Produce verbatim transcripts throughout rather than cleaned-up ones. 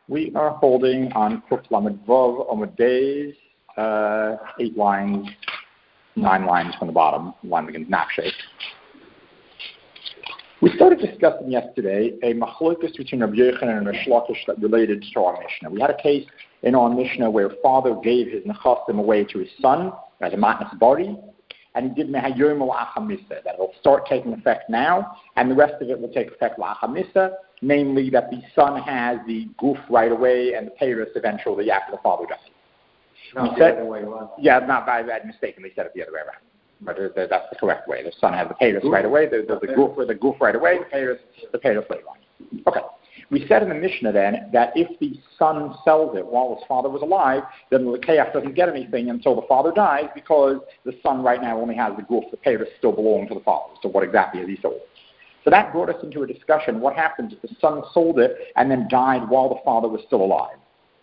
We are holding on Kuf Lamed Vav Omid Beis, uh, eight lines, nine lines from the bottom, one begins Nafshe. We started discussing yesterday a machlokes between Rabbi Yochanan and Rish Lakish that related to our Mishnah. We had a case in our Mishnah where father gave his nechasim away to his son as a matnas bari, and he did mehayom la'achamisa, that it will start taking effect now, and the rest of it will take effect la'achamisa, namely that the son has the goof right away and the peiros eventually after the father dies. Not we the said, other way around. Yeah, not by I mistakenly said it the other way around. But uh, that's the correct way. The son has the peiros right away, the, the, the goof the goof right away, the peiros the peiros later on. Okay. We said in the Mishnah then that if the son sells it while his father was alive, then the lekeach doesn't get anything until the father dies because the son right now only has the goof. The peiros still belong to the father. So what exactly has he sold? So that brought us into a discussion. What happens if the son sold it and then died while the father was still alive?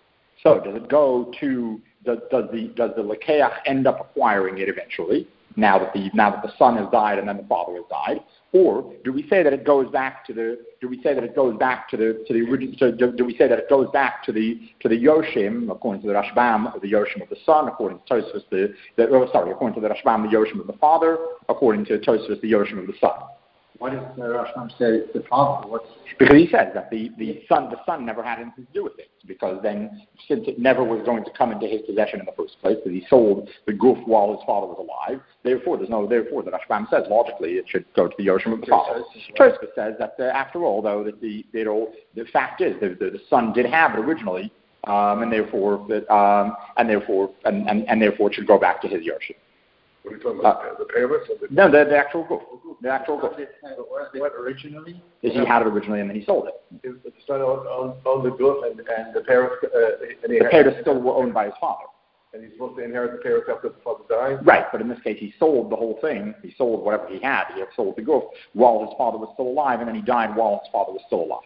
So does it go to, does, does the does the lekeach end up acquiring it eventually, now that the now that the son has died and then the father has died? Or do we say that it goes back to the do we say that it goes back to the to the original so do, do we say that it goes back to the to the Yoshim, according to the Rashbam, the Yoshim of the son, according to Tosfos the, the oh, sorry, according to the Rashbam, the Yoshim of the father, according to Tosfos, the Yoshim of the son? Why does the Rashbam say the father? What's Because he says that the, the son the son never had anything to do with it. Because then, since it never was going to come into his possession in the first place, because he sold the goof while his father was alive, therefore there's no therefore the Rashbam says logically it should go to the Yoshim of the father. Tosfos says that uh, after all, though, that the you know, the fact is that the, the son did have it originally, um, and therefore that um, and therefore and, and, and therefore it should go back to his Yoshim. What are you talking about? Uh, the peiros? The no, the, the actual goof. The actual goof. What originally? Is he had it originally and then he sold it. The son owned, owned the goof and, and the peiros. Uh, and the peiros still were owned by his father. And he's supposed to inherit the peiros after the father died? Right, but in this case he sold the whole thing. He sold whatever he had. He had sold the goof while his father was still alive, and then he died while his father was still alive.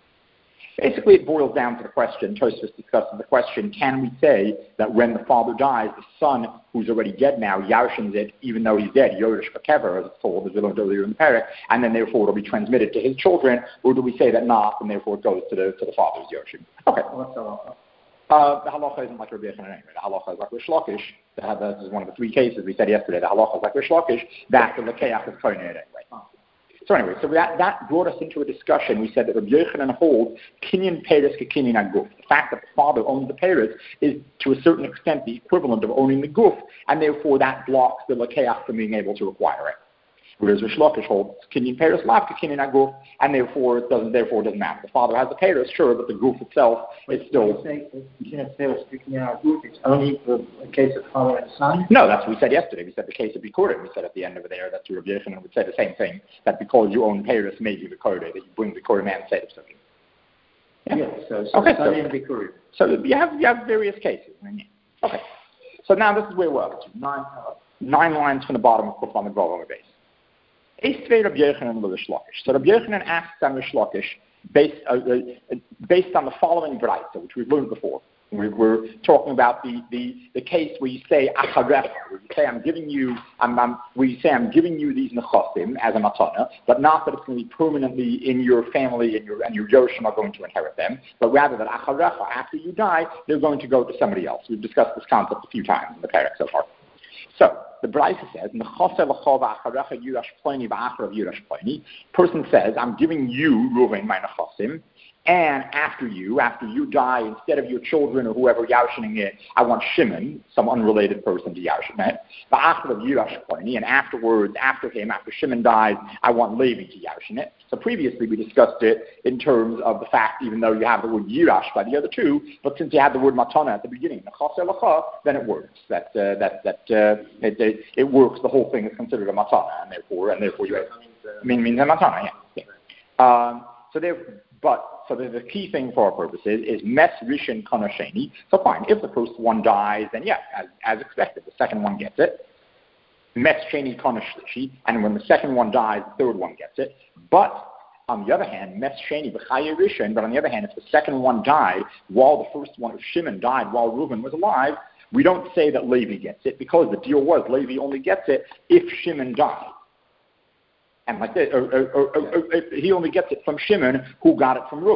Basically, it boils down to the question, Tosfos discusses the question, can we say that when the father dies, the son, who's already dead now, yarshins it, even though he's dead, Yoresh Bakever, as it's called, as we learned earlier in the parak, and then therefore it'll be transmitted to his children, or do we say that not, and therefore it goes to the to the father's Yoshim? Okay. What's the halacha? Uh, the halacha isn't like Rabbi Yochanan anyway. The halacha is like Rish Lakish. That is one of the three cases we said yesterday. The halacha is like Rish Lakish, that the lekeach is koined anyway. So anyway, so that, that brought us into a discussion. We said that Rabbi Yochanan holds kinyan peiros ke kinyan aguf. The fact that the father owns the peiros is to a certain extent the equivalent of owning the goof, and therefore that blocks the lekeach from being able to acquire it. Whereas Rish Lakish holds kinyan peiros lav ke kinyan aguf, and therefore it doesn't therefore it doesn't matter. The father has the peiros, sure, but the goof itself is still. Kinyan peiros ke kinyan aguf. It's only for a case of father and son. No, that's what we said yesterday. We said the case of bikurim. We said at the end of it there that to Rabbi Yochanan would say the same thing, that because you own peiros made you the kodesh, that you bring the kodesh and say something. Yeah. yeah. So, so okay. So, bikurim. So you have you have various cases. Okay. So now this is where we're up to nine uh, nine lines from the bottom of Kuf Lamed Vav on the base. Rabbi Yochanan and Rish Lakish. So Rabbi Yochanan asks on Rish Lakish based uh, uh, based on the following brayta, which we've learned before. We were talking about the, the, the case where you say acharecha, where you say I'm giving you I'm, I'm where you say I'm giving you these nechasim as a matana, but not that it's going to be permanently in your family and your and your yoshim are going to inherit them, but rather that acharecha, after you die, they're going to go to somebody else. We've discussed this concept a few times in the parak so far. So the Braisa says, person says, I'm giving you, Reuven, my nechasim, and after you, after you die, instead of your children or whoever yarshining it, I want Shimon, some unrelated person to yarshin it. And afterwards, after him, after Shimon dies, I want Levi to yarshin it. So previously we discussed it in terms of the fact, even though you have the word yirash by the other two, but since you had the word matana at the beginning, then it works. That uh, that that uh, it, it, it works. The whole thing is considered a matana, and therefore and therefore you I mean means a matana. Yeah. yeah. Um, so there, but. So the, the key thing for our purposes is mes rishon kana sheni. So fine, if the first one dies, then yeah, as, as expected, the second one gets it. Mes sheni kana shlishi, and when the second one dies, the third one gets it. But on the other hand, mes sheni b'chaye rishon. But on the other hand, if the second one died while the first one of Shimon died while Reuven was alive, we don't say that Levi gets it because the deal was Levi only gets it if Shimon died. And like that, or, or, or, or, or, he only gets it from Shimon, who got it from Reuven.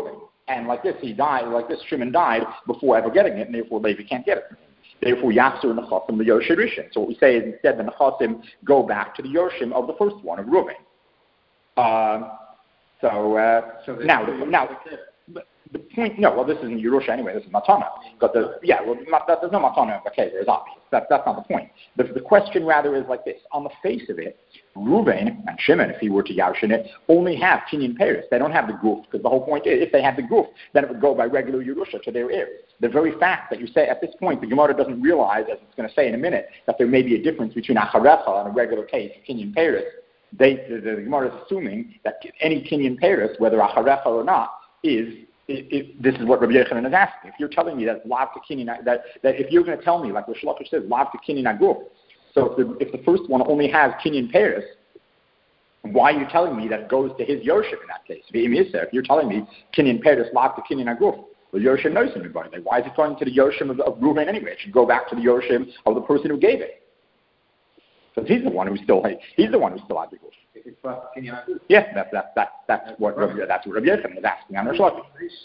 And like this, he died, like this, Shimon died before ever getting it, and therefore Levi can't get it. Therefore, Yachzor Nechasim the Yoshim Rishon. So what we say is instead the Nechasim go back to the Yoshim of the first one, of Reuven. Um, so, uh, so now, now, the, the point, no, well, this isn't Yerusha anyway, this is Matana. But the, yeah, well, there's no Matana in Bakever, it's obvious. That, that's not the point. The, the question rather is like this. On the face of it, Reuven and Shimon, if he were to Yarshin it, only have Kinyan Paris. They don't have the goof, because the whole point is, if they had the goof, then it would go by regular Yerusha to their heirs. The very fact that you say, at this point, the Gemara doesn't realize, as it's going to say in a minute, that there may be a difference between Acharecha and a regular case of Kinyan Paris. They, the, the, the Gemara is assuming that any Kinyan Paris, whether Acharecha or not, is, it, it, this is what Rabbi Yochanan is asking. If you're telling me that Lav to Kinyan, that, that if you're going to tell me, like Rish Lakish says, Lav to Kinyan Aguf, so if the, if the first one only has Kinyan Paris, why are you telling me that it goes to his Yoshim in that case? If you're telling me Kinyan Paris, Lav to Kinyan Aguf, well, Yoshim knows anybody. Like, why is it going to the Yoshim of, of Reuven anyway? It should go back to the Yoshim of the person who gave it. Because he's the one who still he's the one who still had the goof. Yeah, that's that, that, that's what Rabbi, that's what Rabbi Yochanan is asking on Rish Lakish.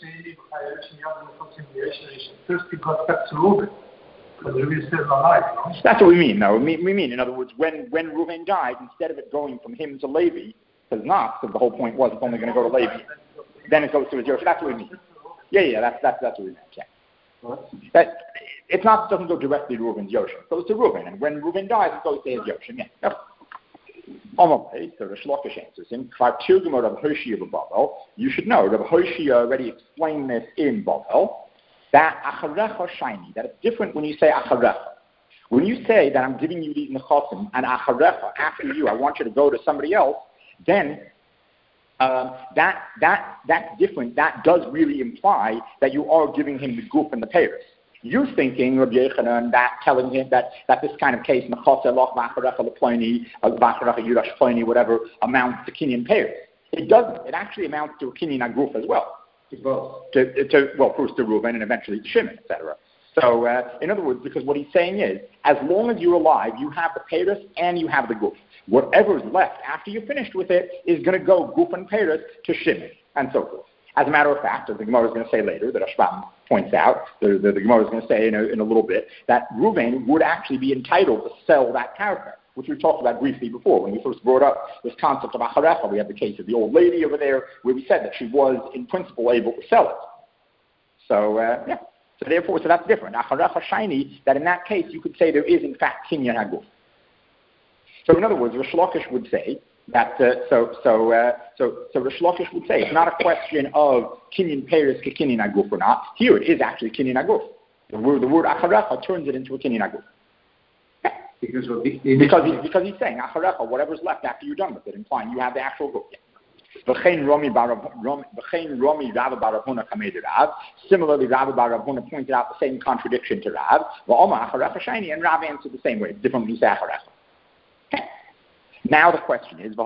First he got back to Reuven. That's what we mean. No, we mean, in other words, when when Reuven died, instead of it going from him to Levi, because not, because the whole point was it's only going to go to Levi, then it goes to his Yoshim. That's what we mean. Yeah, yeah, that's that's that's what we meant. Yeah. What? That it's not it doesn't go directly to Reuven's Yoshim. It goes to Reuven, and when Reuven dies, it goes to his Yoshim. Yeah. Yep. Okay, so Rish Lakish answers him. You should know, Rabbi Hoshia already explained this in Bavel, that acharecha shiny, that it's different when you say acharecha. When you say that I'm giving you these nechasim, and acharecha, after you, I want you to go to somebody else, then um, that that that's different. That does really imply that you are giving him the goof and the payers. You're thinking, Rabbi Yochanan, that telling him that, that this kind of case, whatever, amounts to Kinyan payers. It doesn't. It actually amounts to a Kinyan agruf as well. To both. To, to, well, first to Reuven and eventually to Shimon, et cetera. So, uh, in other words, because what he's saying is, as long as you're alive, you have the payers and you have the goof. Whatever's left after you're finished with it is going to go goof and payers to Shimon, and so forth. As a matter of fact, as the Gemara is going to say later, that Ashbam points out, the, the, the Gemara is going to say in a, in a little bit, that Reuven would actually be entitled to sell that character, which we talked about briefly before when we first brought up this concept of Acharecha. We had the case of the old lady over there where we said that she was, in principle, able to sell it. So, uh, yeah. So therefore, so that's different. Acharecha shiny, that in that case, you could say there is, in fact, Kinyan Haguf. So in other words, Rish Lakish would say, That uh, so so uh, so so Rish Lakish would say it's not a question of Kinyan Peiris ke Kinyan Aguf or not. Here it is actually Kinyan Aguf. The word the word Acharecha turns it into a Kinyan Aguf. Because because he, because he's saying Acharecha, whatever's left after you're done with it, implying you have the actual goof. V'chein Rami V'chein Rami Rav bar Rav Huna kamed Rav. Similarly, Rav bar Rav Huna pointed out the same contradiction to Rav. V'Oma Acharecha shiny, and Rav answered the same way. It's different when you say Acharecha. Now the question is,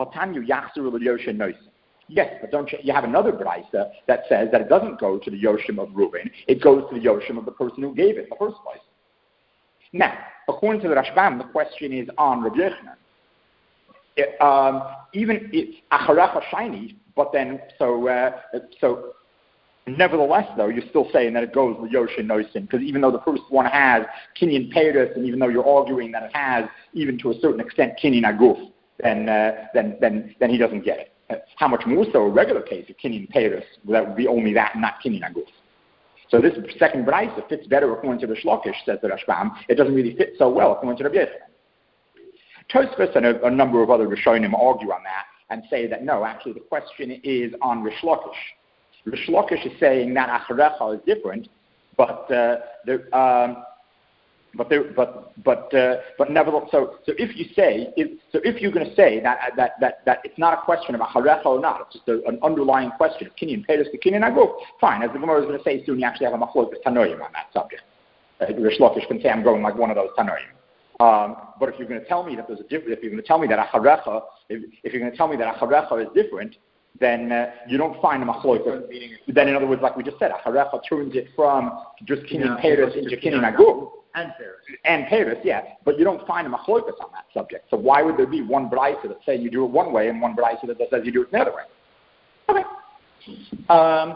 yes, but don't you, you have another brayso that says that it doesn't go to the Yoshim of Reuven, it goes to the Yoshim of the person who gave it in the first place. Now, according to the Rashbam, the question is on Rabbi Yochanan. Um, even it's Acharecha shiny, but then so uh, so. Nevertheless, though, you're still saying that it goes to Yoshin Noisim, because even though the first one has Kinyan Peiris, and even though you're arguing that it has, even to a certain extent, Kinyan Aguf, then, uh, then, then, then he doesn't get it. Uh, how much more so a regular case of Kinyan Peiris, that would be only that, not Kinyan Aguf. So this second brayso fits better according to the Shlokish, says the Rashbam. It doesn't really fit so well according to Rabbi Yochanan. Tosfos and a, a number of other Rishonim argue on that and say that no, actually the question is on Rish Lakish. Rish Lakish is saying that Acharecha is different, but uh, the, um, but there, but but uh, but nevertheless. So so if you say if, so if you're going to say that that that that it's not a question of Acharecha or not, it's just a, an underlying question of Kinyan Peiris to Kinyan Aguf. Fine, as the Gemara is going to say soon, you actually have a machlokas tanoim on that subject. Uh, Rish Lakish can say I'm going like one of those tanoim. Um, but if you're going to tell me that there's a difference, if you're going to tell me that Acharecha, if, if you're going to tell me that Acharecha is different, then uh, you don't find a machlokas. Then, in other words, like we just said, Acharecha turns it from just Kinyan Peiris into Kinyan Aguf. And Paris. And Paris, yeah. But you don't find a machlokas on that subject. So why would there be one brayso that says you do it one way and one brayso that says you do it the other way? Okay. Um,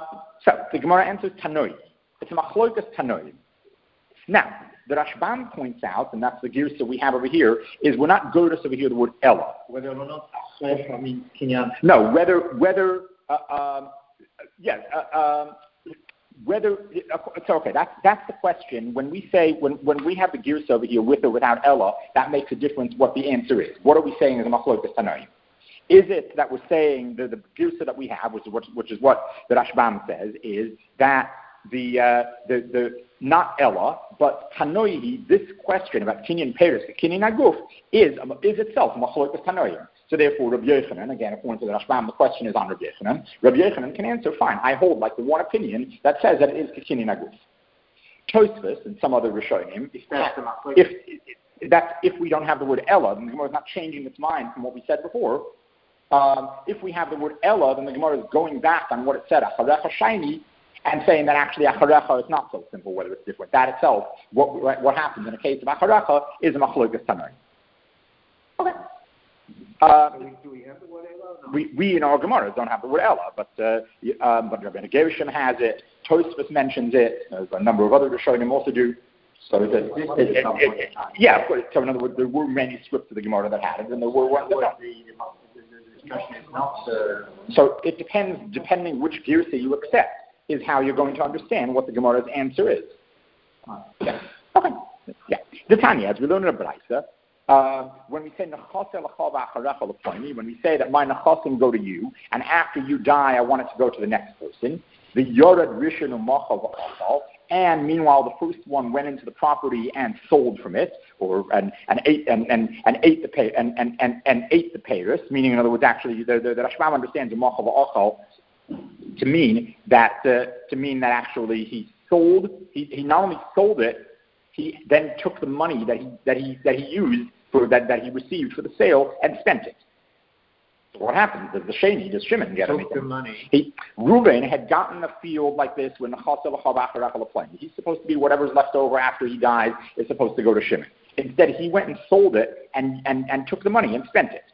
So the Gemara answers Tanoi. It's a machlokas Tanoi. Now, the Rashbam points out, and that's the girsa we have over here, is we're not godas over here the word Ella. Whether or not Achrecha means Kinyan. No, whether, whether, uh, um, yes, uh, um, whether, it's okay, that's, that's the question. When we say, when, when we have the girsa over here with or without Ella, that makes a difference what the answer is. What are we saying is a machlokas Tanoi? Is it that we're saying, the, the girsa that we have, which is what, which is what the Rashbam says, is that the, uh, the, the, not Ella, but Tanoi, this question about Kinyan Peres, Kinyan Aguf, is, is itself Machlokas Tanoim. So therefore, Rabbi Yochanan, again, according to the Rashbam, the question is on Rabbi Yochanan. Rabbi Yochanan can answer, fine, I hold like the one opinion that says that it is Kinyan Aguf. Tosfos and some other Rishonim, if, if, if, that's, if we don't have the word Ella, then the Gemara is not changing its mind from what we said before. Um, if we have the word Ella, then the Gemara is going back on what it said, Acharecha Shaini, and saying that actually Acharecha is not so simple, whether it's different. That itself, what what happens in the case of Acharecha is a Machlokas Tanoi. Okay. Uh, do, we, do we have the word Ella? No. We, we in our Gemara don't have the word Ella, but uh, um, but Rabbi Gershon has it. Tosfos mentions it. There's a number of other Rishonim also do. So it's a, it, it, it, it, yeah, of course. So in other words, there were manuscripts of the Gemara that had it, and there were ones that don't. The discussion is not. Uh, so it depends, depending which girsa you accept, is how you're going to understand what the Gemara's answer is. Yeah. Okay. Yeah. The Tanya, as we learn in the Braisa, uh, when we say when we say that my nechasim go to you, and after you die, I want it to go to the next person, the Yored Rishon Umachav Achal, and meanwhile the first one went into the property and sold from it, or and, and ate and, and, and ate the pay and, and, and, and ate the payers, meaning in other words, actually the the, the Rashbam understands Umachav Achal to mean that uh, to mean that actually he sold he, he not only sold it, he then took the money that he that he that he used for that, that he received for the sale and spent it. So what happens? Does the Sheni, does Shimon get anything? The money. He Reuven had gotten a field like this when the Chasel Chav playing. He's supposed to be whatever's left over after he dies is supposed to go to Shimon. Instead, he went and sold it and, and, and took the money and spent it.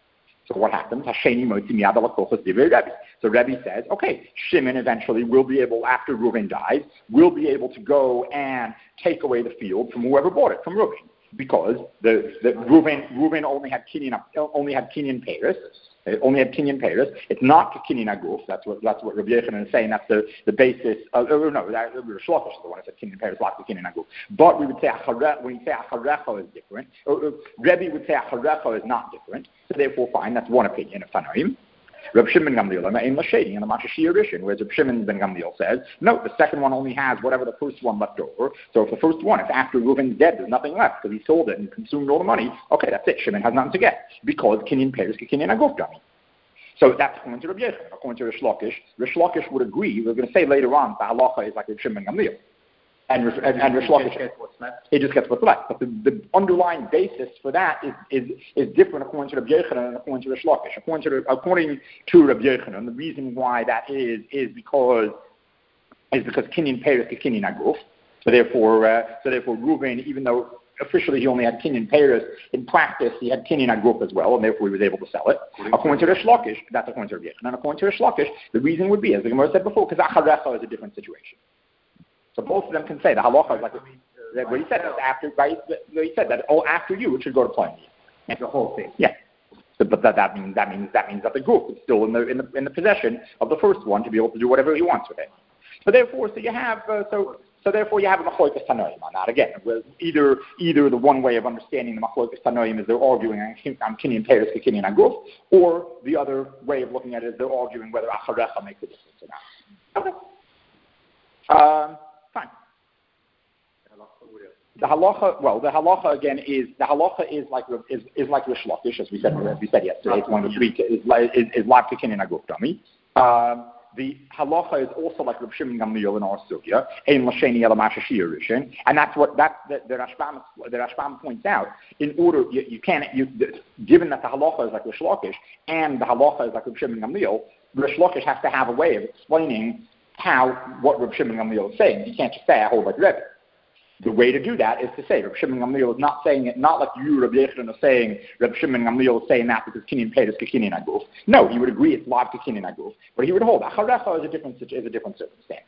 So what happens? Hasheni motzi miyad alakochos divrei Rebbe. So Rebbe says, okay, Shimon eventually will be able, after Reuven dies, will be able to go and take away the field from whoever bought it, from Reuven, because the, the Reuven, Reuven only had Kinyan only had Kinyan Peres. It only had Kinyan Peres. It's not Kinyan Aguf. That's what that's what Rabbi Yochanan is saying. That's the, the basis. Of, or no, that, Shlokish is the one that said Kinyan Peres, not Kinyan Aguf. But we would say Acharech, when you say Acharecha is different. Or, or, Rebbe would say Acharecha is not different. So therefore, fine. That's one opinion of Tanoim. Reb Shimon ben Gamliel, I'm the shading in the Mashashir Rishon, whereas Reb Shimon ben Gamliel says, no, the second one only has whatever the first one left over. So if the first one, if after Reuven's dead, there's nothing left because he sold it and consumed all the money, okay, that's it. Shimon has nothing to get because Kinyan Peres Kinyan Aguf dummy. So that's according to Reb Yochanan. According to Rish Lakish, Rish Lakish would agree. We're going to say later on the halacha is like Reb Shimon ben Gamliel. And, and, and Rish Lakish, he just gets what's left. But the, the underlying basis for that is, is, is different according to Rabbi Yochanan and according to Rish Lakish. According to, according to Rabbi Yochanan, the reason why that is is because is because Kinyan Peres is Kinyan Aguf. So therefore, uh, so therefore, Reuven, even though officially he only had Kinyan Peres, in practice he had Kinyan Aguf as well, and therefore he was able to sell it. According to Rish Lakish, that's according to Rabbi Yochanan. And according to Rish Lakish, the reason would be, as the Gemara said before, because Acharecha is a different situation. So both of them can say the halacha is like what he said that after right, he said that oh after you it should go to Pliny. The whole thing. Yeah. So, but that, that means that means that means that the group is still in the in the in the possession of the first one to be able to do whatever he wants with it. So therefore, so you have uh, so so therefore you have a machlokas tanoim on that again. With either either the one way of understanding the machlokas tanoim is they're arguing on Kinyan Peres to Kinyan Aguf, or the other way of looking at it is they're arguing whether acharecha makes a difference or not. Okay. Um, Fine. The halacha, well, the halacha again is the halacha is like is, is like Rish Lakish, as we said as we said yesterday. It's one of the three is is, is like Kinyan Aguf dummy. Um, the halacha is also like Reb Shimon Gamliel in our sugya, ein l'sheni ela mashashir rishon, and that's what that's the, the Rashbam the Rashbam points out. In order, you, you can't you, given that the halacha is like Rish Lakish and the halacha is like Reb Shimon Gamliel, Rish Lakish has to have a way of explaining how, what Reb Shimon Gamliel is saying. You can't just say, I hold like Rebbe. The way to do that is to say Reb Shimon Gamliel is not saying it, not like you, Reb Yochanan, are saying Reb Shimon Gamliel is saying that because Kinyan Peiros Kinyan Aguf. No, he would agree it's live to Kinyan Aguf, but he would hold Acharecha is a different is a different circumstance.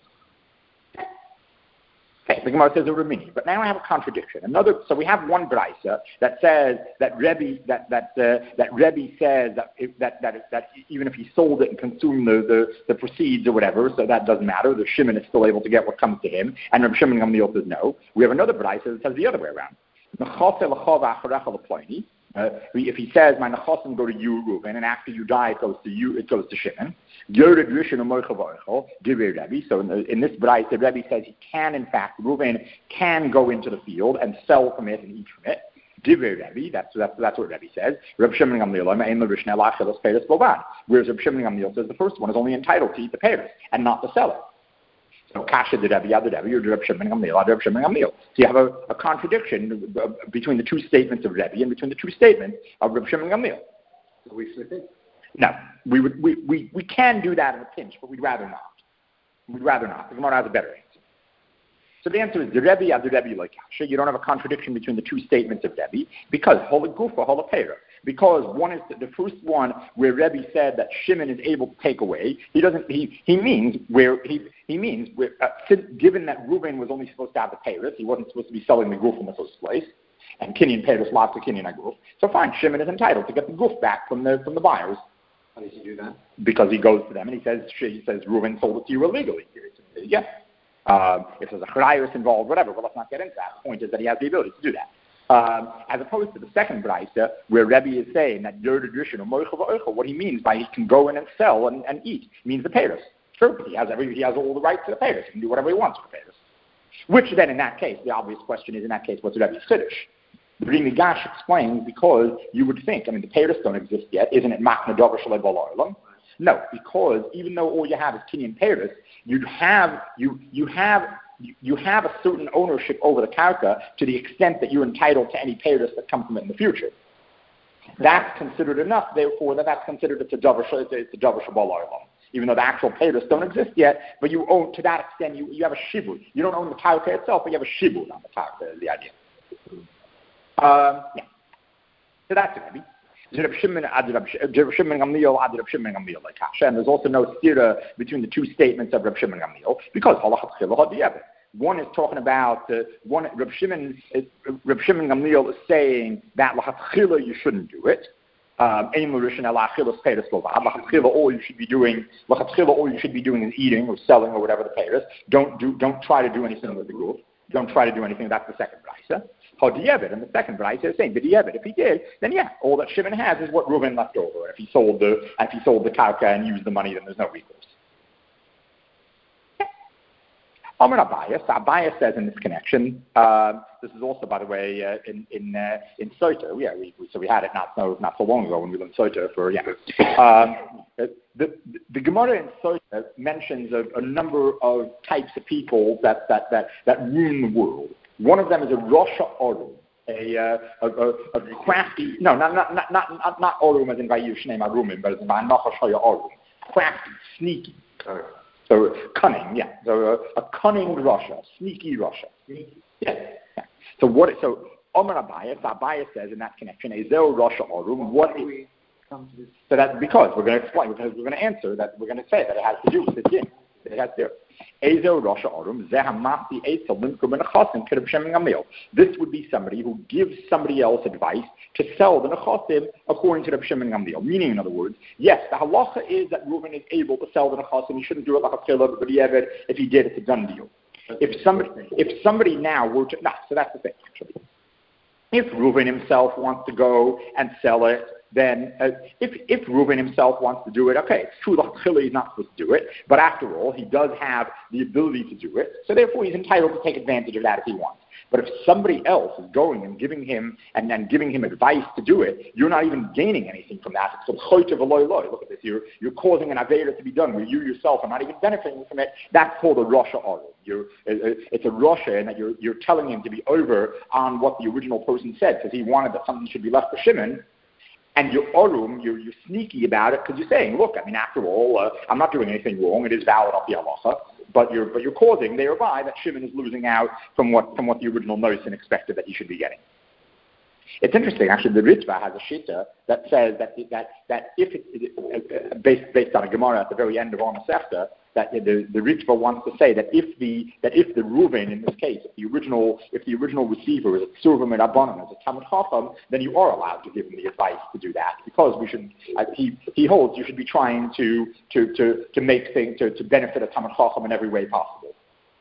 Okay, the Gemara says a Ramini, but now I have a contradiction. Another, so we have one brisa that says that Rebbe that that uh, that Rebbe says that, if, that that that even if he sold it and consumed the, the, the proceeds or whatever, so that doesn't matter. The Shimon is still able to get what comes to him, and Reb Shimon Gamliel says no. We have another brisa that says the other way around. Uh, if he says, my nechasim go to you, Reuven, and after you die, it goes to you, it goes to Shimon. So in, the, in this brayse, the Rebbe says he can, in fact, Reuven can go into the field and sell from it and eat from it. Divrei Rebbe, that's, that's, that's what Rebbe says. Reb Shimon Gamliel, whereas Reb Shimon Gamliel says the first one is only entitled to eat the peiros and not to sell it. So Kasha the Rebbe, the Rebbe, you're Reb Shimon Gamliel, Reb Shimon Gamliel. So you have a, a contradiction between the two statements of Rebbe and between the two statements of Reb Shimon Gamliel. So we flip it? No, we would we, we, we can do that in a pinch, but we'd rather not. We'd rather not. The Gemara has a better answer. So the answer is the Rebbe, the Rebbe like Kasha. You don't have a contradiction between the two statements of Rebbe because Hola Gufa, Hola Pera. Because one is the, the first one where Rebbe said that Shimon is able to take away. He doesn't. He, he means where he he means where uh, given that Reuven was only supposed to have the peiros, he wasn't supposed to be selling the goof in the first place, and Kinyan peiros lots of Kinyan aguf. So fine, Shimon is entitled to get the goof back from the from the buyers. How does he do that? Because he goes to them and he says he says Reuven sold it to you illegally. Yeah. Um, if there's a chrayos involved, whatever. Well, let's not get into that. The point is that he has the ability to do that. Um, as opposed to the second brisa, where Rebbe is saying that what he means by he can go in and sell and, and eat means the peiros. True, he has every, he has all the rights to the peiros. He can do whatever he wants with the peiros. Which then, in that case, the obvious question is, in that case, what's Rebbe's chiddush? The Rini Gash explains because you would think, I mean, the peiros don't exist yet. Isn't it machna davar shalei bala olam? No, because even though all you have is Kinyan peiros, you have you you have. You have a certain ownership over the karka to the extent that you're entitled to any peiros that come from it in the future. That's considered enough, therefore, that that's considered it's a davar it's a davar shabal olam. Even though the actual peiros don't exist yet, but you own, to that extent, you, you have a shibud. You don't own the karka itself, but you have a shibud on the karka, is the idea. Um, yeah. So that's it, maybe. And there's also no stira between the two statements of Reb Shimon Gamliel because one is talking about uh, one Reb Shimon is, Reb Shimon Gamliel is saying that lachatchila you shouldn't do it. Um, all you should be doing, all you should be doing is eating or selling or whatever the peiros. Don't do, don't try to do anything with the goof. Don't try to do anything. That's the second brisa. Hodiyevit, and the second brisa is saying, B'diyevit, if he did, then yeah, all that Shimon has is what Reuven left over. If he sold the, if he sold the karka and used the money, then there's no recourse. Amar Abayas, Abayas says in this connection, uh, this is also, by the way, uh, in in uh, in Soto. Yeah, we, we so we had it not so not so long ago when we learned Soto for yeah. Um, the, the the Gemara in Soto mentions a, a number of types of people that that that that rule the world. One of them is a Rosha Orum, a, uh, a, a, a crafty, no, not not not not, not Orum as in Vayu Shnei Arumim, but as in Vayanochashoya Orum, crafty, sneaky, uh, so cunning, yeah, so uh, a cunning Rosha, sneaky Rosha, yeah. yeah. So what? So Omer Abayas, Abayas says in that connection, Ezel Rosha Orum. What is? So that's because we're going to explain, because we're going to answer that. We're going to say that it has to do with the din. It has to do. This would be somebody who gives somebody else advice to sell the nechasim according to Reb Shimon Gamliel. Meaning, in other words, yes, the halacha is that Reuven is able to sell the nechasim. He shouldn't do it like a chillah, but if he did, it's a done deal. If somebody, if somebody now were to, nah, so that's the thing, actually. If Reuven himself wants to go and sell it, then uh, if if Reuven himself wants to do it, okay, it's true that he's not supposed to do it, but after all, he does have the ability to do it, so therefore he's entitled to take advantage of that if he wants. But if somebody else is going and giving him and then giving him advice to do it, you're not even gaining anything from that. It's called choyte v'loy loy. Look at this. You're you're causing an avera to be done where you yourself are not even benefiting from it. That's called a rosha oru. You're it's a rosha, and that you're you're telling him to be over on what the original person said because he wanted that something should be left for Shimon. And you're orum, you're, you're sneaky about it because you're saying, look, I mean, after all, uh, I'm not doing anything wrong. It is valid off the halacha. but you're but you're causing thereby that Shimon is losing out from what from what the original Noson expected that he should be getting. It's interesting, actually. The Ritva has a shita that says that that that if it, uh, based based on a Gemara at the very end of our Masechta, that the the Ritva wants to say that if the that if the Reuven in this case, if the original if the original receiver is a Tzurva Merabanan, as a Talmud Chacham, then you are allowed to give him the advice to do that, because we should uh, he he holds you should be trying to to to to make things to, to benefit a Talmud Chacham in every way possible.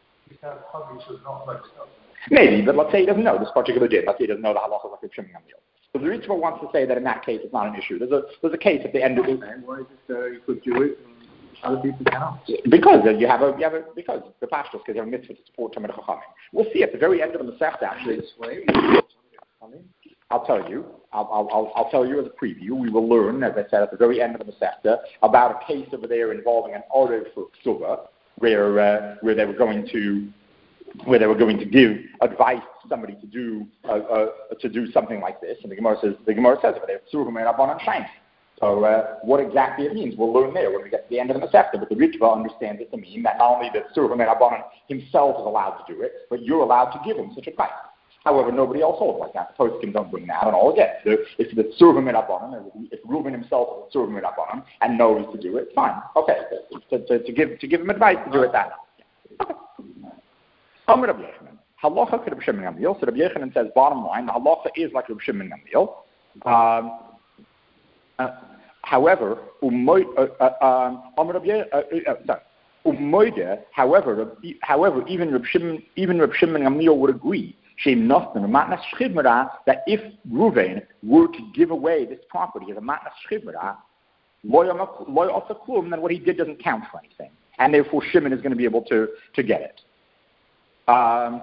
Maybe, but let's say he doesn't know this particular din. Let's say he doesn't know the halacha of Reb Shimon Gamliel. So the Ritva wants to say that in that case it's not an issue. There's a there's a case at the end of it. Why is it uh, you could do it and other people cannot? Because you have a you have a because the pastors because you have a mitzvah to support Talmid Chachamim. We'll see at the very end of the Masechta actually. This way. I'll tell you. I'll, I'll, I'll tell you as a preview. We will learn, as I said, at the very end of the Masechta about a case over there involving an Orev for Ksuba, where uh, where they were going to. where they were going to give advice to somebody to do uh, uh, to do something like this, and the Gemara says the Gemara says over there, so uh, what exactly it means, we'll learn there when we get to the end of the Masechta. But the Ritva understands it to mean that not only the Tzurva Merabanan himself is allowed to do it, but you're allowed to give him such advice. However, nobody else holds like that. The poskim don't bring that at all. Again, the, if the Tzurva Merabanan, if Reuven himself is a Tzurva Merabanan and knows to do it, fine, okay, to, to, to give to give him advice to do it that. Okay. Amar Rabbi Yochanan, halacha to Reb Shimon Gamliel. So Rabbi Yochanan says, bottom line, the halacha is like Reb Shimon Gamliel. Um, uh, however, umoy, uh, uh, um, Amar Rabbi uh, uh, sorry, umoyde. However, however, even Reb Shimon, even Reb Shimon Gamliel would agree, shem nothing, matnas shchivmera, that if Reuven were to give away this property as a matnas shchivmera, loy also klum, then what he did doesn't count for anything, and therefore Shimon is going to be able to to get it. Um,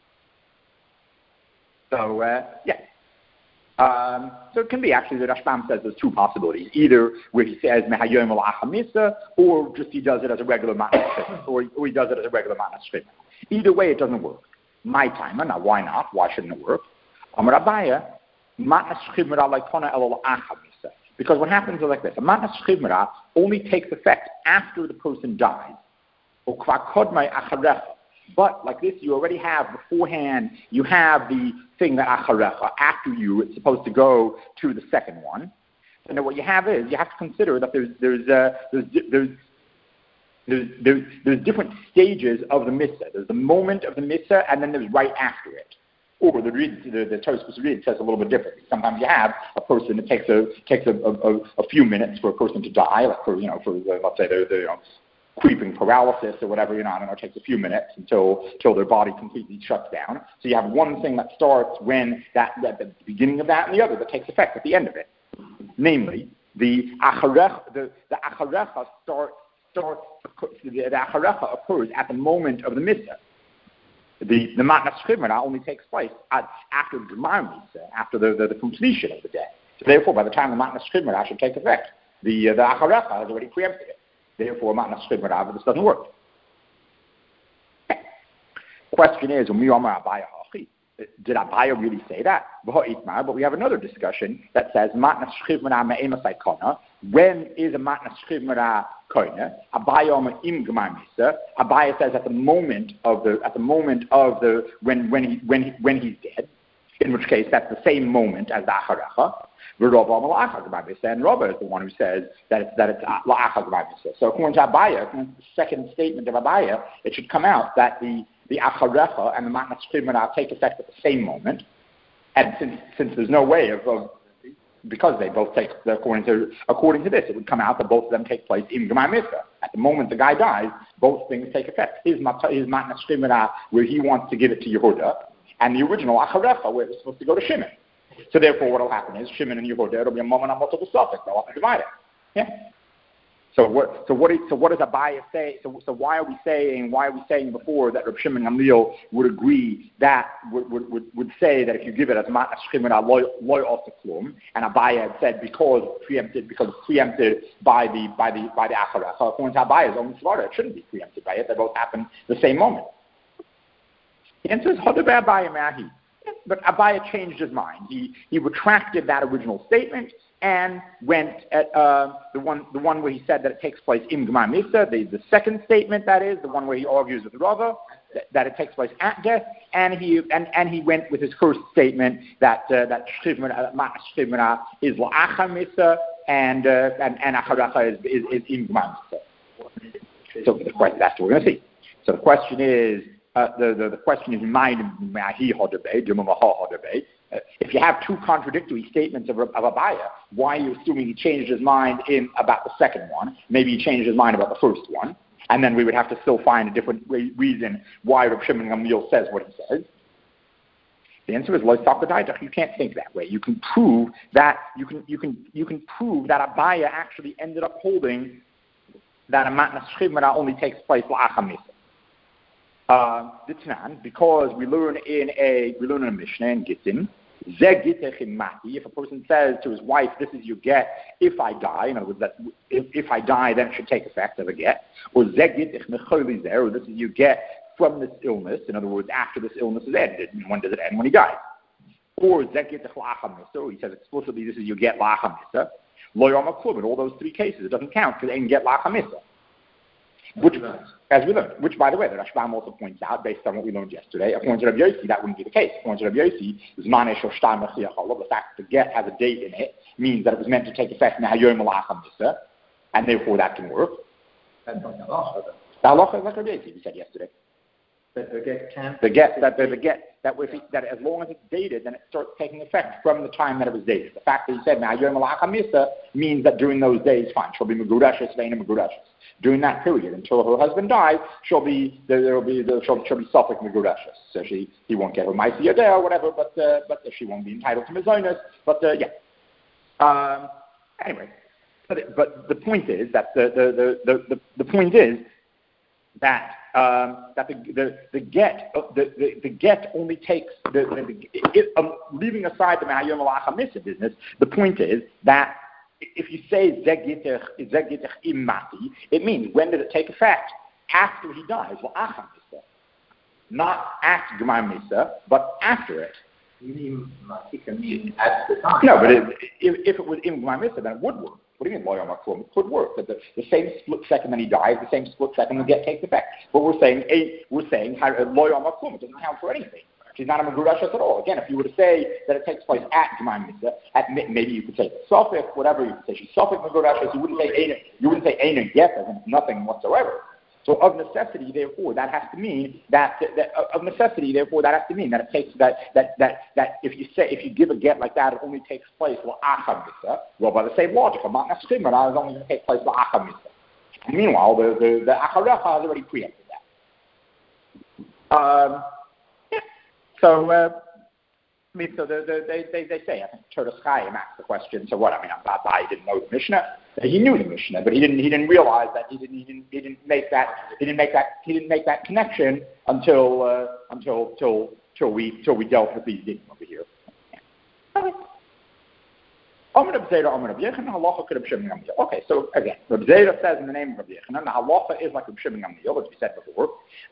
so, uh, yeah. Um, so it can be actually that Rashbam says there's two possibilities. Either where he says, Mehayom al-Achamisa, or just he does it as a regular matnas, or, or he does it as a regular matnas shchivmera. Either way, it doesn't work. My timer, now why not? Why shouldn't it work? Amar Abaya, matnas shchivmera leikona el al-Achamisa. Because what happens is like this. A matnas shchivmera only takes effect after the person dies. Or kvar kodmai acharecha. But like this, you already have beforehand, you have the thing that acharecha, after you, it's supposed to go to the second one. So now what you have is, you have to consider that there's there's uh, there's, there's there's there's there's different stages of the mitzvah. There's the moment of the mitzvah, and then there's right after it. Or the read, the, the Tosfos read says a little bit differently. Sometimes you have a person, it takes a takes a, a, a few minutes for a person to die, like for you know, for uh, let's say the, the you know, creeping paralysis or whatever, you know, I don't know, it takes a few minutes until until their body completely shuts down. So you have one thing that starts when that, that the beginning of that, and the other that takes effect at the end of it. Namely, the acharecha, the, the acharecha starts, starts the, the acharecha occurs at the moment of the mitzvah. The the matnas shchivmera only takes place at, after the gemar mitzvah, after the, the, the completion of the day. So therefore, by the time the matnas shchivmera should take effect, the uh, the acharecha has already preempted it. Therefore, matnas shchivmera, this doesn't work. Question is, did Abaya really say that? But we have another discussion that says matnas shchivmera me'emas aikona. When is a matnas shchivmera koine? Abaya im gemar mitzvah. Abaya says at the moment of the at the moment of the when when he when he, when he's dead. In which case, that's the same moment as the acharecha. And Rabba is the one who says that it's that it's la'achar gemar mitzvah. So according to Abaya, according to the second statement of Abaya, it should come out that the the acharecha and the matnas shchivmera take effect at the same moment. And since since there's no way of, of because they both take according to according to this, it would come out that both of them take place in gemar mitzvah. At the moment the guy dies, both things take effect. His his matnas shchivmera where he wants to give it to Yehuda, and the original acharecha where it's supposed to go to Shimon. So therefore, what will happen is Shimon and Yehuda, it'll be a moment on multiple suffix. They'll have to divide it. Yeah. So what? So what? Is, so what does Abaya say? So, so why are we saying? Why are we saying before that Reb Shimon Gamliel would agree that would would, would, would say that if you give it as matnas shchivmera loy off the klum, and Abaya had said because preempted because it's preempted by the by the by the acharecha. So according to Abaya's own svara, it shouldn't be preempted by it. They both happen the same moment. The answer is Abaya Mahi. But Abaya changed his mind. He he retracted that original statement, and went at uh, the one the one where he said that it takes place in Gmar Misa, the, the second statement, that is, the one where he argues with Rava, that, that it takes place at death, and he and, and he went with his first statement that uh, that Shchivmana is La'achar Misa, and, uh, and, and Acharacha is, is, is in Gmar Misa. So the question, that's what we're going to see. So the question is, uh, the, the, the question is, Uh, if you have two contradictory statements of, of Abaya, why are you assuming he changed his mind in about the second one? Maybe he changed his mind about the first one, and then we would have to still find a different re- reason why Rav Shimon Gamliel says what he says. The answer is Lo Sakadaitach. You can't think that way. You can prove that you can you can you can prove that Abaya actually ended up holding that a matnas shchivmana only takes place la'achar misa. Uh, because we learn in a we learn in a Mishnah in Gittin, if a person says to his wife, "This is your get if I die," in other words, that if, if I die, then it should take effect as a get, or or this is your get from this illness. In other words, after this illness is ended, and when does it end? When he dies. Or so he says explicitly, "This is your get la'achar misa." Lo yom ha'klum. In all those three cases, it doesn't count because they didn't get la'achar misa. Which, as we learned, which, by the way, the Rashbam also points out, based on what we learned yesterday, according to Rabbi Yossi, that wouldn't be the case. According to Rabbi Yossi, the fact that the get has a date in it means that it was meant to take effect now Yom La'achar Misa, and therefore that can work. That's not the halacha. The halacha is like Rabbi Yossi, we said yesterday. But the get can. The get that the, the get that if it, that as long as it's dated, then it starts taking effect from the time that it was dated. The fact that he said now Yom La'achar Misa means that during those days, fine, she'll be megurashes, ve'ena megurashes. During that period, until her husband dies, she'll be there will be the, she'll, she'll be suffolk megurashes. So she he won't get her ma'aseh yadeh or whatever, but uh, but she won't be entitled to mizonos. But uh, yeah. Um, anyway, but, but the point is that the the, the, the, the point is that um, that the the, the get uh, the, the, the get only takes the, the, it, um, leaving aside the Ma'ayom La'achar Misa business. The point is that if you say Zegitech Zegitech Imati, it means when did it take effect? After he dies, La'achar Misa, not at Gmar Misa, but after it. You mean Mati can mean at the time? No, but it, if, if it was in Gmar Misa, then it would work. What do you mean, Lo Yom HaKlum? It could work. But the, the same split second that he dies, the same split second the get takes effect. But we're saying, a, we're saying Lo Yom HaKlum. It doesn't count for anything. She's not a megurashes at all. Again, if you were to say that it takes place at Gmar Misa, at maybe you could say suffolk, whatever you could say. She's suffolk megurashes. You wouldn't say Eina. You wouldn't say Eina get as in nothing whatsoever. So of necessity, therefore, that has to mean that, that of necessity, therefore, that has to mean that it takes that that that that if you say if you give a get like that, it only takes place la'achar misa. Well, by the same logic, a matnas shchivmana is only going to take place la'achar misa. Meanwhile, the the the acharecha has already preempted that. Um, yeah. So. Uh, I mean, so the, the, they, they they say, I think Torah Chaim asked the question. So what? I mean, I'm not, I didn't know the Mishnah. He knew the Mishnah, but he didn't. He didn't realize that he didn't. He didn't. He didn't make that. He didn't make that. He didn't make that connection until uh, until till till we till we dealt with these things over here. Okay. Okay, so again, Reb Zera says in the name of Reb Yechanan, the halacha is like Reb Shimon Gamliel, as we said before.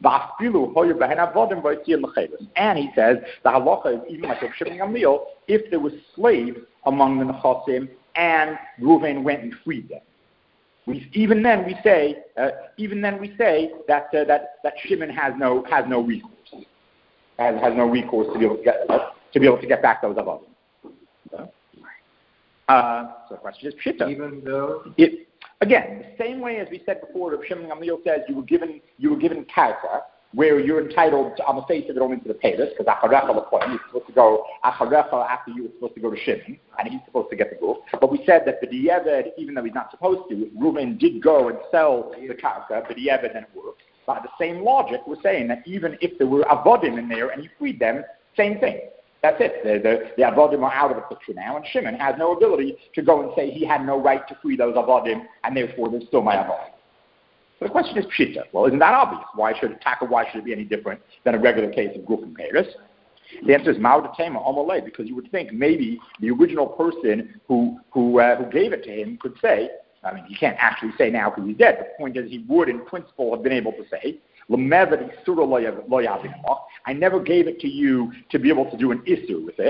And he says the halacha is even like Reb Shimon Gamliel if there were slaves among the Nechasim and Reuven went and freed them. We, even then we say, uh, even then we say that uh, that that Shimon has no has no recourse, has, has no recourse to be able to get uh, to be able to get back those avodim. So, Uh, so the question is pshita. Even though it, again, the same way as we said before, Reb Shimon Gamliel says you were given you were given karka where you're entitled to, on the face of it only to the payers because acharecha l'kohen you're supposed to go acharecha after you were supposed to go to Shimon and he's supposed to get the goof. But we said that the di'eved, even though he's not supposed to, Reuven did go and sell the karka, but di'eved and it worked. By the same logic, we're saying that even if there were avodim in there and he freed them, same thing. That's it. The, the, the avodim are out of the picture now, and Shimon has no ability to go and say he had no right to free those avodim, and therefore there's still my avodim. So the question is pshita. Well, isn't that obvious? Why should it tackle? Why should it be any different than a regular case of guf and peiros? The answer is ma'odatema amalei, because you would think maybe the original person who who uh, who gave it to him could say. I mean, he can't actually say now because he's dead. But the point is, he would, in principle, have been able to say. I never gave it to you to be able to do an issur with it.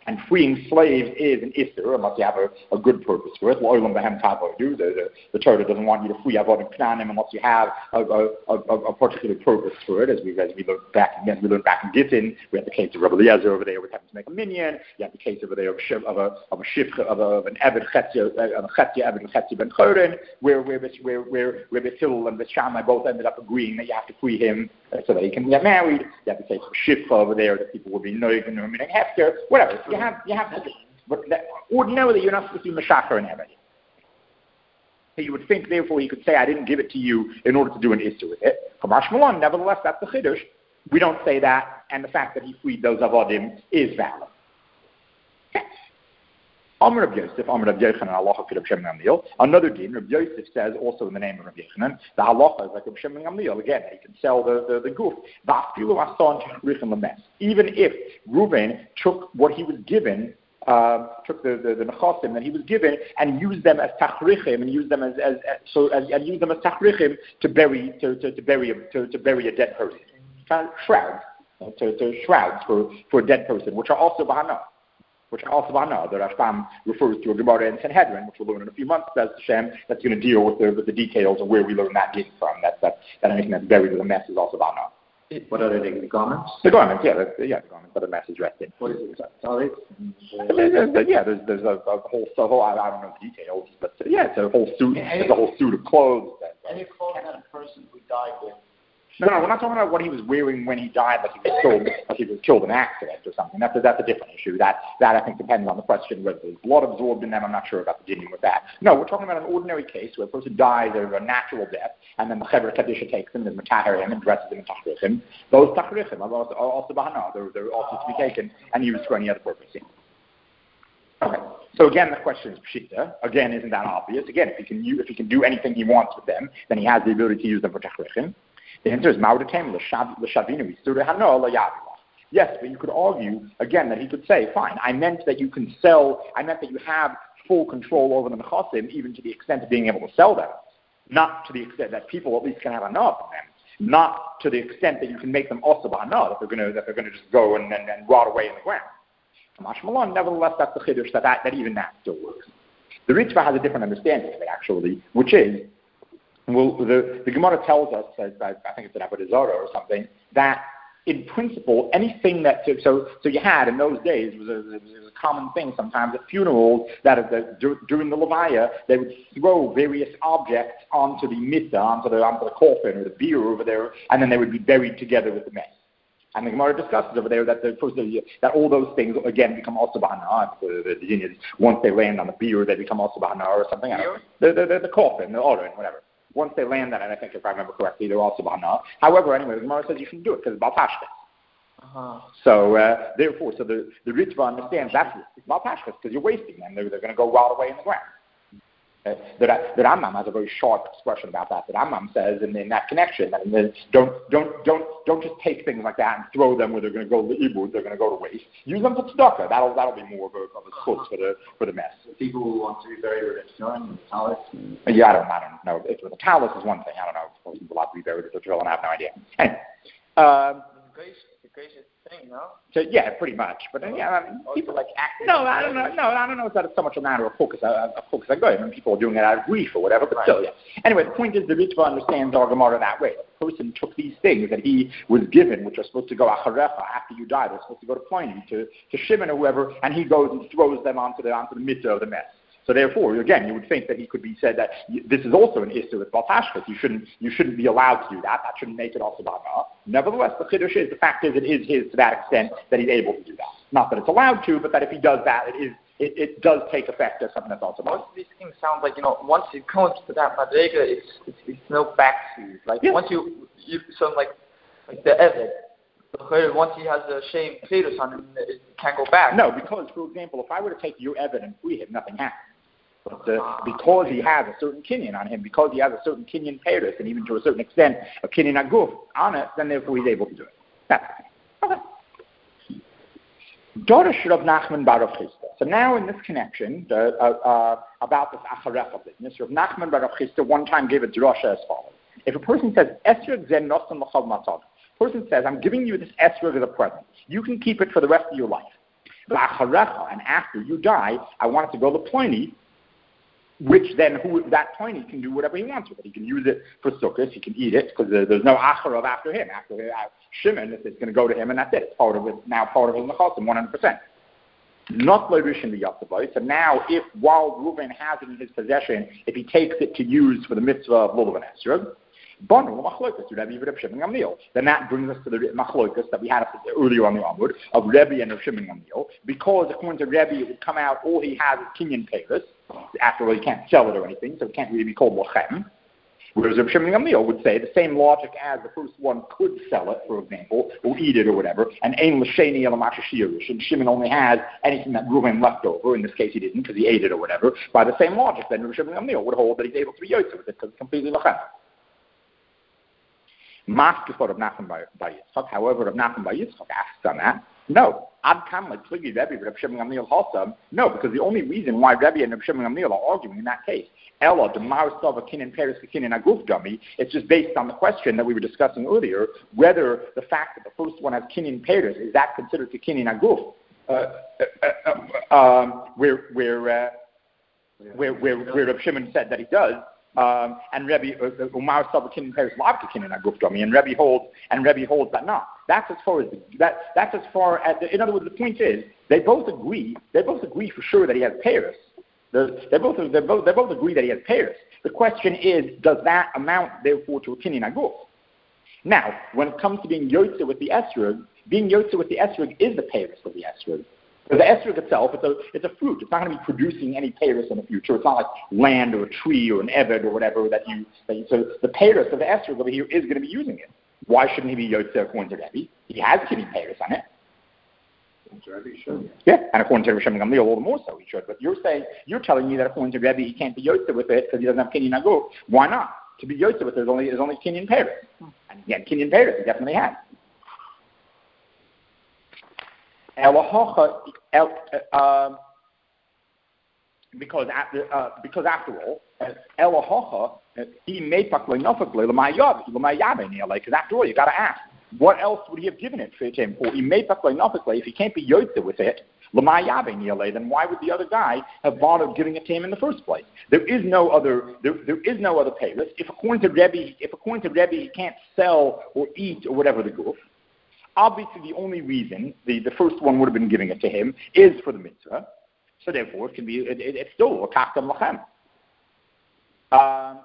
And freeing slaves is an issur, unless you have a, a good purpose for it. The, the, the Torah doesn't want you to free avodim knanim unless you have a, a, a, a particular purpose for it. As we, as we look back again, we learned back in Gittin, we have the case of Rabbi Eliezer over there with having to make a minyan. You have the case over there of, of a of a shif of, a, of an Eved Chetzia, of a Chetzia Eved Chetzia ben Chorin, where where where where Rabbi Hillel and Shammai both ended up agreeing that you have to free him so that he can get married. You have the case of Shifcha over there that people would be noig and meaning hefker, whatever. You have you have to, but that, ordinarily you're not supposed to be Meshachar and Eved. So you would think, therefore, he could say, I didn't give it to you in order to do an issue with it. Kamash Malon, nevertheless, that's the Chiddush. We don't say that, and the fact that he freed those avodim is valid. Amr Rabbi Yosef, Amr Rabbi Yochanan, halacha Rabbi Shimon Gamliel. Another din, Rabbi Yosef says, also in the name of Rabbi Yochanan, the halacha is like Rabbi Shimon Gamliel. Again, he can sell the the, the goof. Even if Reuben took what he was given, uh, took the the, the nechasim that he was given, and used them as tachrichim, and used them as, as, as so as, and used them as tachrichim to bury to, to, to bury a, to, to bury a dead person, kind of shrouds, uh, to, to shrouds for, for a dead person, which are also bahana. Which also I know, the Rashbam refers to a Gemara in Sanhedrin, which we'll learn in a few months, Bez Hashem, that's going to deal with the, with the details of where we learn that din from. That's, that, that anything that's buried with a mess is also Vana. What are they, the garments? The garments, yeah, the, yeah, the garments that the mess is dressed in. What is it? Sorry? Yeah, there's, there's a, a whole, a whole, I don't know the details, but uh, yeah, it's a whole suit, yeah, it's a whole suit of clothes. That, and you call that a person who died with? No, no, we're not talking about what he was wearing when he died, like he was killed, like he was killed in an accident or something. That's a, that's a different issue. That, that I think depends on the question whether there's blood absorbed in them. I'm not sure about the dealing with that. No, we're talking about an ordinary case where a person dies of a natural death, and then the Chevra Kadisha takes him and mataher him and dresses him in tachrichim. Those tachrichim are also, are also bahana. They're, they're also to be taken and used for any other purpose. Okay. So again, the question is pshita. Again, isn't that obvious? Again, if he can use, if he can do anything he wants with them, then he has the ability to use them for tachrichim. The answer is yes, but you could argue again that he could say, fine, I meant that you can sell, I meant that you have full control over the nechasim, even to the extent of being able to sell them, not to the extent that people at least can have enough of them, not to the extent that you can make them also b'hana, that they're going to that they're going to just go and, and, and rot away in the ground. Kamash Malon, nevertheless, that's the chiddush that, that that even that still works. The Ritva has a different understanding of it actually, which is. Well, the, the Gemara tells us, I, I think it's an Avodah Zarah or something, that in principle, anything that, so so you had in those days, it was a, it was a common thing sometimes at funerals, that the, during the Levaya, they would throw various objects onto the mitzvah, onto the, onto the coffin or the bier over there, and then they would be buried together with the mess. And the Gemara discusses over there that the first that all those things again become also bahana. The, the, the once they land on the bier, they become also bahana or something. I don't know. The, the, the, the coffin, the order, and whatever. Once they land that, and I think if I remember correctly, they're also bahana. However, anyway, the Gemara says you shouldn't do it because it's baltashkas. Uh-huh. So uh, therefore, so the the Ritva understands that's it's baltashkas because you're wasting them. They're, they're going to go rot away in the ground. Uh, the, the Rambam has a very sharp expression about that. The Rambam says in, in that connection that don't don't don't don't just take things like that and throw them where they're going to go to ibud, they're going to go to waste. Use them for tzedakah. That'll that'll be more of a of a schutz for the for the mess. People who want to be buried with a tefillin and talus. Yeah, I don't I don't know. If with a talus is one thing. I don't know. If people have to be buried with a tefillin, I have no idea. Anyway. Um, gracious thing, no? So yeah, pretty much. But uh, yeah, I mean, people like acting. No, I don't know. No, I don't know if that's so much a matter of focus. Of focus, I go. I mean, people are doing it out of grief or whatever. But right. Still, yeah. Anyway, the point is, the Ritva understands our Gemara that way. The person took these things that he was given, which are supposed to go acharecha after you die. They're supposed to go to Pliny, to to Shimon or whoever, and he goes and throws them onto the onto the mitzvah of the mess. So therefore, again, you would think that he could be said that this is also an issue with baltashkas. You shouldn't, you shouldn't be allowed to do that. That shouldn't make it also ba'na. Nevertheless, the chiddush is the fact is it is his to that extent that he's able to do that. Not that it's allowed to, but that if he does that, it is it, it does take effect as something that's also ba'na. Most of these things sound like, you know, once it comes to that madrega, it's it's, it's no back to. Like yeah. once you you so like like the Eved. Once he has a shaved fetus on him, it can't go back. No, because, for example, if I were to take your Eved and free him, nothing happens. But uh, because he has a certain kinyan on him, because he has a certain kinyan peiros, and even to a certain extent a kinyan aguf on it, then therefore he's able to do it. That's okay. Dorish Rav Nachman bar Rav Chisda. So now in this connection uh, uh, uh, about this acharecha business, Rav Nachman bar Rav Chisda one time gave a drasha as follows: if a person says esrog zen nosan l'chol matzav, person says, I'm giving you this esrog as a present. You can keep it for the rest of your life. And after you die, I want it to go to Pliny, which then who that Pliny can do whatever he wants with it. He can use it for sukkahs, he can eat it, because there's no Acharov after him. After uh, Shimon, it's going to go to him, and that's it. It's part of it, now part of his Nechasim, one hundred percent. Not Leirushin B'Yatzabai. So now, if while Reuven has it in his possession, if he takes it to use for the mitzvah of Lulav and Esrog, then that brings us to the machlokas that we had earlier on the Amud of Rebbe and Rav Shimon Gamliel, because according to Rebbe it would come out all he has is kinyan peiros. After all, he can't sell it or anything, so it can't really be called lochem. Whereas Rav Shimon Gamliel would say the same logic as the first one could sell it, for example, or eat it or whatever, and ein l'sheni el mashashirish, and Shimon only has anything that Reuven left over. In this case, he didn't because he ate it or whatever. By the same logic, then Rav Shimon Gamliel would hold that he's able to be yotze with it because it's completely lochem. Maskefot of Nachman by Yitzchak. However, of Nachman by Yitzchak asks on that. No. Ad kam like Pligi Rebbe, Reb Shimon Gamliel Halsam. No, because the only reason why Rebbe and Reb Shimon Gamliel are arguing in that case, Ella, the Marisov, Kinin Paris, Kinin Aguf dummy, it's just based on the question that we were discussing earlier, whether the fact that the first one has Kinin Paris, is that considered to Kinin Aguf? Uh, uh, uh, um, where, where, uh, where, where, where Reb Shimon said that he does. Um, and Rebbe Umar Sabakin and Paris Labkakin and Agufdami, and Rebbe holds and Rebbe holds that not. That's as far as the, that. That's as far as. The, in other words, the point is they both agree. They both agree for sure that he has Paris. They both they both they both agree that he has Paris. The question is, does that amount therefore to a kinyan aguf? Now, when it comes to being yotze with the esrog, being yotze with the esrog is the Paris of the esrog. Because the esrog itself, it's a, it's a fruit. It's not going to be producing any peiros in the future. It's not like land or a tree or an eved or whatever that you, that you so the peiros of the esrog over here is going to be using it. Why shouldn't he be yotze according to Rebbe? He has kinyan peiros on it. Yeah, and according to Rav Shimon Gamliel, all the more so he should. But you're saying, you're telling me that according to Rebbe, he can't be yotze with it because he doesn't have kinyan aguf. Why not? To be yotze with it, there's only, there's only kinyan peiros. And again, kinyan peiros, he definitely has. Uh, because after uh, because after all, Elahocha he made because after all you got to ask, what else would he have given it for him for? He made if he can't be yotze with it, then why would the other guy have bothered giving it to him in the first place? There is no other there, there is no other peiros. If according to Rebbe, if according to Rebbe he can't sell or eat or whatever the goof. Obviously, the only reason the, the first one would have been giving it to him is for the mitzvah. So therefore, it can be it, it, it's still a kakam lachem. Um,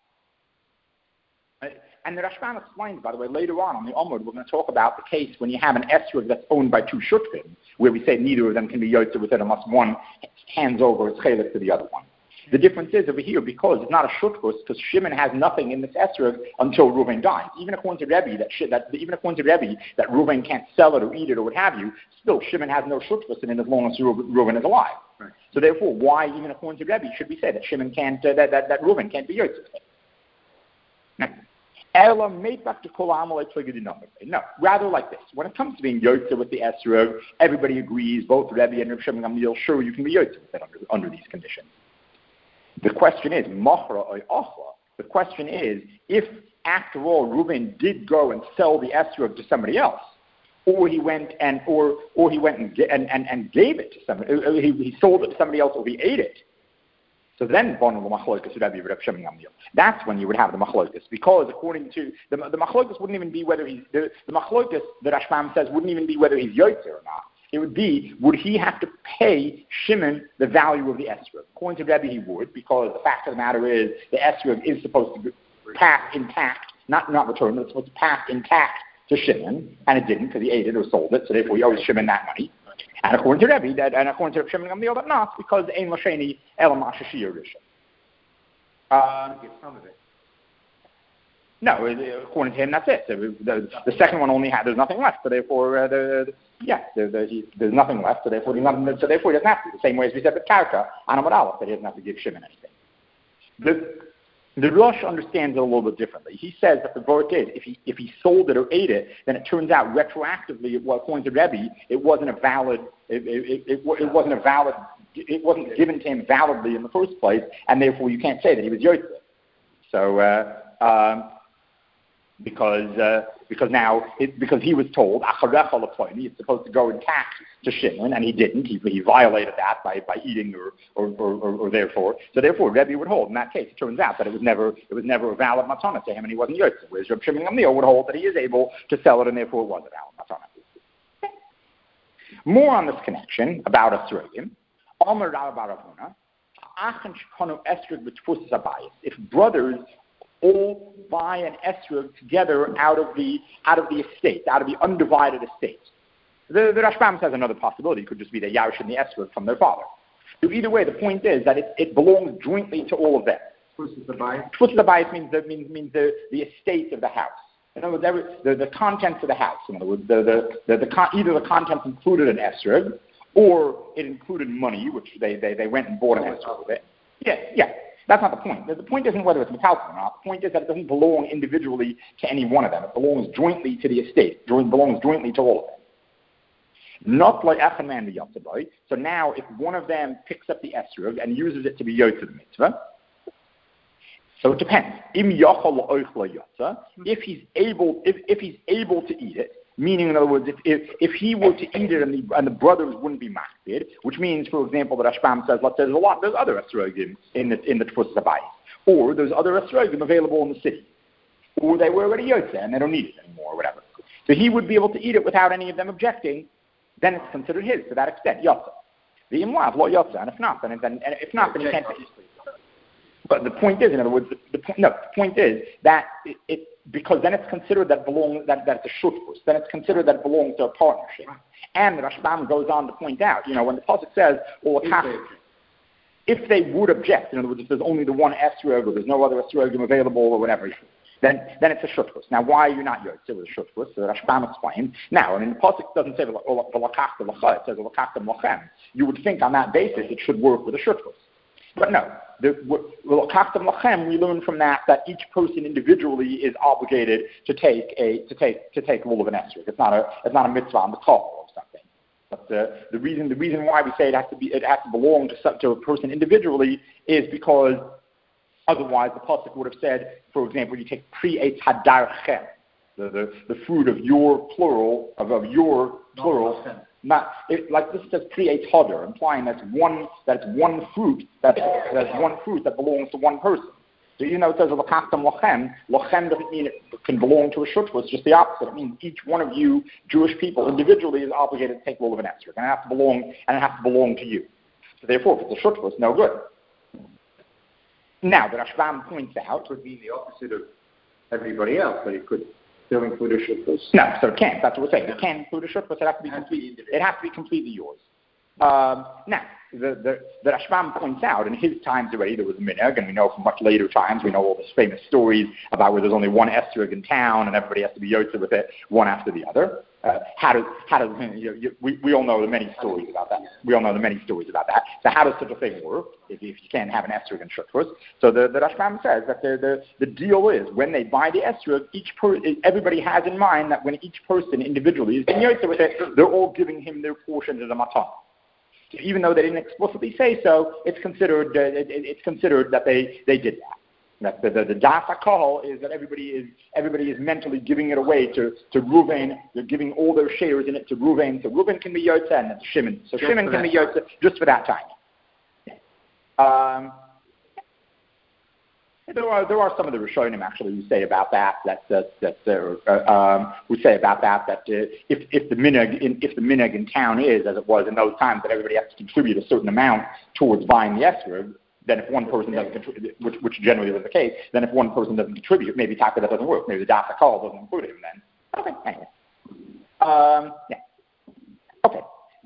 and the Rashban explains, by the way, later on on the Omud, we're going to talk about the case when you have an esrog that's owned by two shutrim, where we say neither of them can be yotze with it unless one hands over its chelik to the other one. The difference is over here, because it's not a shutkus, because Shimon has nothing in this esrog until Reuven dies. Even according to Rebbe, that, that even according to Rebbe, that Reuven can't sell it or eat it or what have you, still Shimon has no shutkus in it as long as Reuven is alive. Right. So therefore, why even according to Rebbe should we say that Shimon can't, uh, that, that that Reuven can't be yotze with it? Now, no, rather like this. When it comes to being yotze with the esrog, everybody agrees, both Rebbe and Rav Shimon Gamliel, sure you can be yotze with it under, under these conditions. The question is, machra or achla. The question is, if after all Reuven did go and sell the esrog to somebody else, or he went and or or he went and and, and, and gave it to somebody, he, he sold it to somebody else, or he ate it. So then, that's when you would have the machlokas, because according to the the machlokas wouldn't even be whether he's the, the machlokas the Rashbam says wouldn't even be whether he's yotze or not. It would be, would he have to pay Shimon the value of the esrog? According to Rebbe, he would, because the fact of the matter is the esrog is supposed to pass intact, not not return, but it's supposed to pass intact to Shimon, and it didn't because he ate it or sold it, so therefore he owes Shimon that money. And according to Rebbe, that, and according to Shimon Gamliel, that not, because ein l'sheni elam hashashir rishon. Get some of it. No, according to him, that's it. The, the, the second one only had, there's nothing left, so therefore, uh, the, the, yeah, the, the, he, there's nothing left, so therefore, nothing, so therefore he doesn't have to. The same way as we said with Karka, Anamad Aleph, that he doesn't have to give Shimon anything. The, the Rosh understands it a little bit differently. He says that the vote is, if he, if he sold it or ate it, then it turns out retroactively, well, according to Rebbe, it wasn't a valid, it, it, it, it, it wasn't a valid, it wasn't given to him validly in the first place, and therefore you can't say that he was yotze. So, uh, um, because uh, because now it, because he was told it's supposed to go and tax to Shimon, and he didn't. He, he violated that by, by eating or or, or, or or therefore. So therefore, Rebbe would hold. In that case, it turns out that it was never it was never a valid matana to him, and he wasn't yotze. Whereas Reb Shimon Gamliel would hold that he is able to sell it, and therefore it was a valid matana. More on this connection about Esrogim. Omer Rav bar Avuna, Achan shekanu esrog b'tfus habayis. If brothers all buy an esrog together out of the out of the estate, out of the undivided estate. The, the Rashbam says another possibility could just be the Yarosh and the esrog from their father. So either way, the point is that it, it belongs jointly to all of them. Tfus habayis. Tfus habayis means the means means the, the estate of the house. In other words, every, the, the contents of the house. In other words, the, the, the, the con, either the contents included an esrog, or it included money, which they, they, they went and bought an esrog with it. Yeah, yeah. That's not the point. The point isn't whether it's metallic or not. The point is that it doesn't belong individually to any one of them. It belongs jointly to the estate. It belongs jointly to all of them. Not like Achaman the Yotzabai. So now, if one of them picks up the esrog and uses it to be yotze the mitzvah, so it depends. Im yachol la'ochla yotza. If he's able, if, if he's able to eat it, meaning in other words, if if, if he were to eat it and the, and the brothers wouldn't be machbid, which means, for example, the Rashbam says, let's say there's a lot, there's other esrogim in the in the tfus habayis, or there's other esrogim available in the city, or they were already yotze and they don't need it anymore, or whatever. So he would be able to eat it without any of them objecting. Then it's considered his to that extent, yotze. The imlav lo yotze, and if not, then then and if not, then he can't. But the point is, in other words, the, the, no, the point is that it, it because then it's considered that belongs that, that it's a shutfus. Then it's considered that it belongs to a partnership. And the Rashbam goes on to point out, you know, when the pasuk says, "Or if they would object," in other words, if there's only the one esrog or there's no other esrogim available or whatever, then then it's a shutfus. Now, why are you not yotze with a shutfus? So the Rashbam explains. Now, I mean, the pasuk doesn't say v'lakachta l'cha; it says v'lakachta l'chem. You would think on that basis it should work with a shutfus. But no, the, we learn from that that each person individually is obligated to take a to take to take rule of an esrog. It's not a it's not a mitzvah on the call or something. But the, the reason the reason why we say it has to be it has to belong to some, to a person individually is because otherwise the pasuk would have said, for example, you take pri-etz hadarchem, the, the the fruit of your plural of, of your plural. Not it, like this says pri-etz hadar, implying that's one that's one fruit that that's one fruit that belongs to one person. So even though it says l'kachtam lochem, lochem doesn't mean it can belong to a shutfus. It's just the opposite. It means each one of you Jewish people individually is obligated to take role of an esrog, and it has to belong and it has to belong to you. So therefore, if it's a shutfus, no good. Now the Rashbam points out, it would be the opposite of everybody else, but it could still include a shutfus. No, so it can't. That's what we're saying. It can't include a shutfus. It has to be complete. It has to be completely yours. Um, now, the, the, the Rashbam points out, in his times already, there was a minhag, and we know from much later times, we know all these famous stories about where there's only one esrog in town, and everybody has to be yotze with it, one after the other. Uh, how does, how does, you know, you, we, we all know the many stories about that. We all know the many stories about that. So how does such a thing work if, if you can't have an esrog and shutfus? So the, the Rashbam says that the, the, the deal is, when they buy the esrog, each per, everybody has in mind that when each person individually is being yotze with it, they're all giving him their portion as a matana. So even though they didn't explicitly say so, it's considered uh, it, it's considered that they, they did that. That the the, the das hakol is that everybody is everybody is mentally giving it away to to Reuven. They're giving all their shares in it to Reuven. So Reuven can be yotze and it's Shimon. So just Shimon can be yotze just for that time. Um, There are there are some of the Rishonim actually who say about that that that, that uh, um, who say about that that uh, if if the minhag in if the minhag in town is as it was in those times that everybody has to contribute a certain amount towards buying the esrog, then if one person doesn't contribute, which which generally is the case, then if one person doesn't contribute, maybe taka that doesn't work, maybe the das hakol doesn't include him then. Okay, anyway, um, yeah, okay.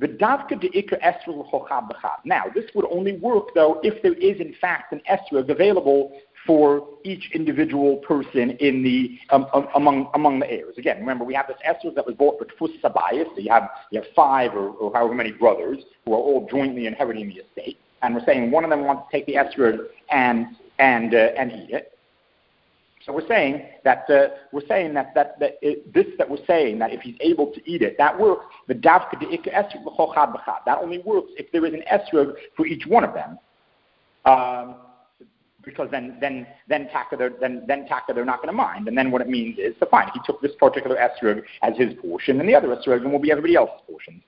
Now, this would only work, though, if there is, in fact, an esrog available for each individual person in the um, um, among among the heirs. Again, remember, we have this esrog that was bought for tfus habayis, so you have you have five or, or however many brothers who are all jointly inheriting the estate, and we're saying one of them wants to take the esrog and and uh, and eat it. So we're saying that uh, we're saying that that, that it, this that we're saying that if he's able to eat it, that works. The davka de ikka esrog l'chochad b'chad. That only works if there is an esrog for each one of them. Um, because then then then taka they're, then then taka they're not going to mind, and then what it means is so fine. He took this particular esrog as his portion, and the other esrog will be everybody else's portion.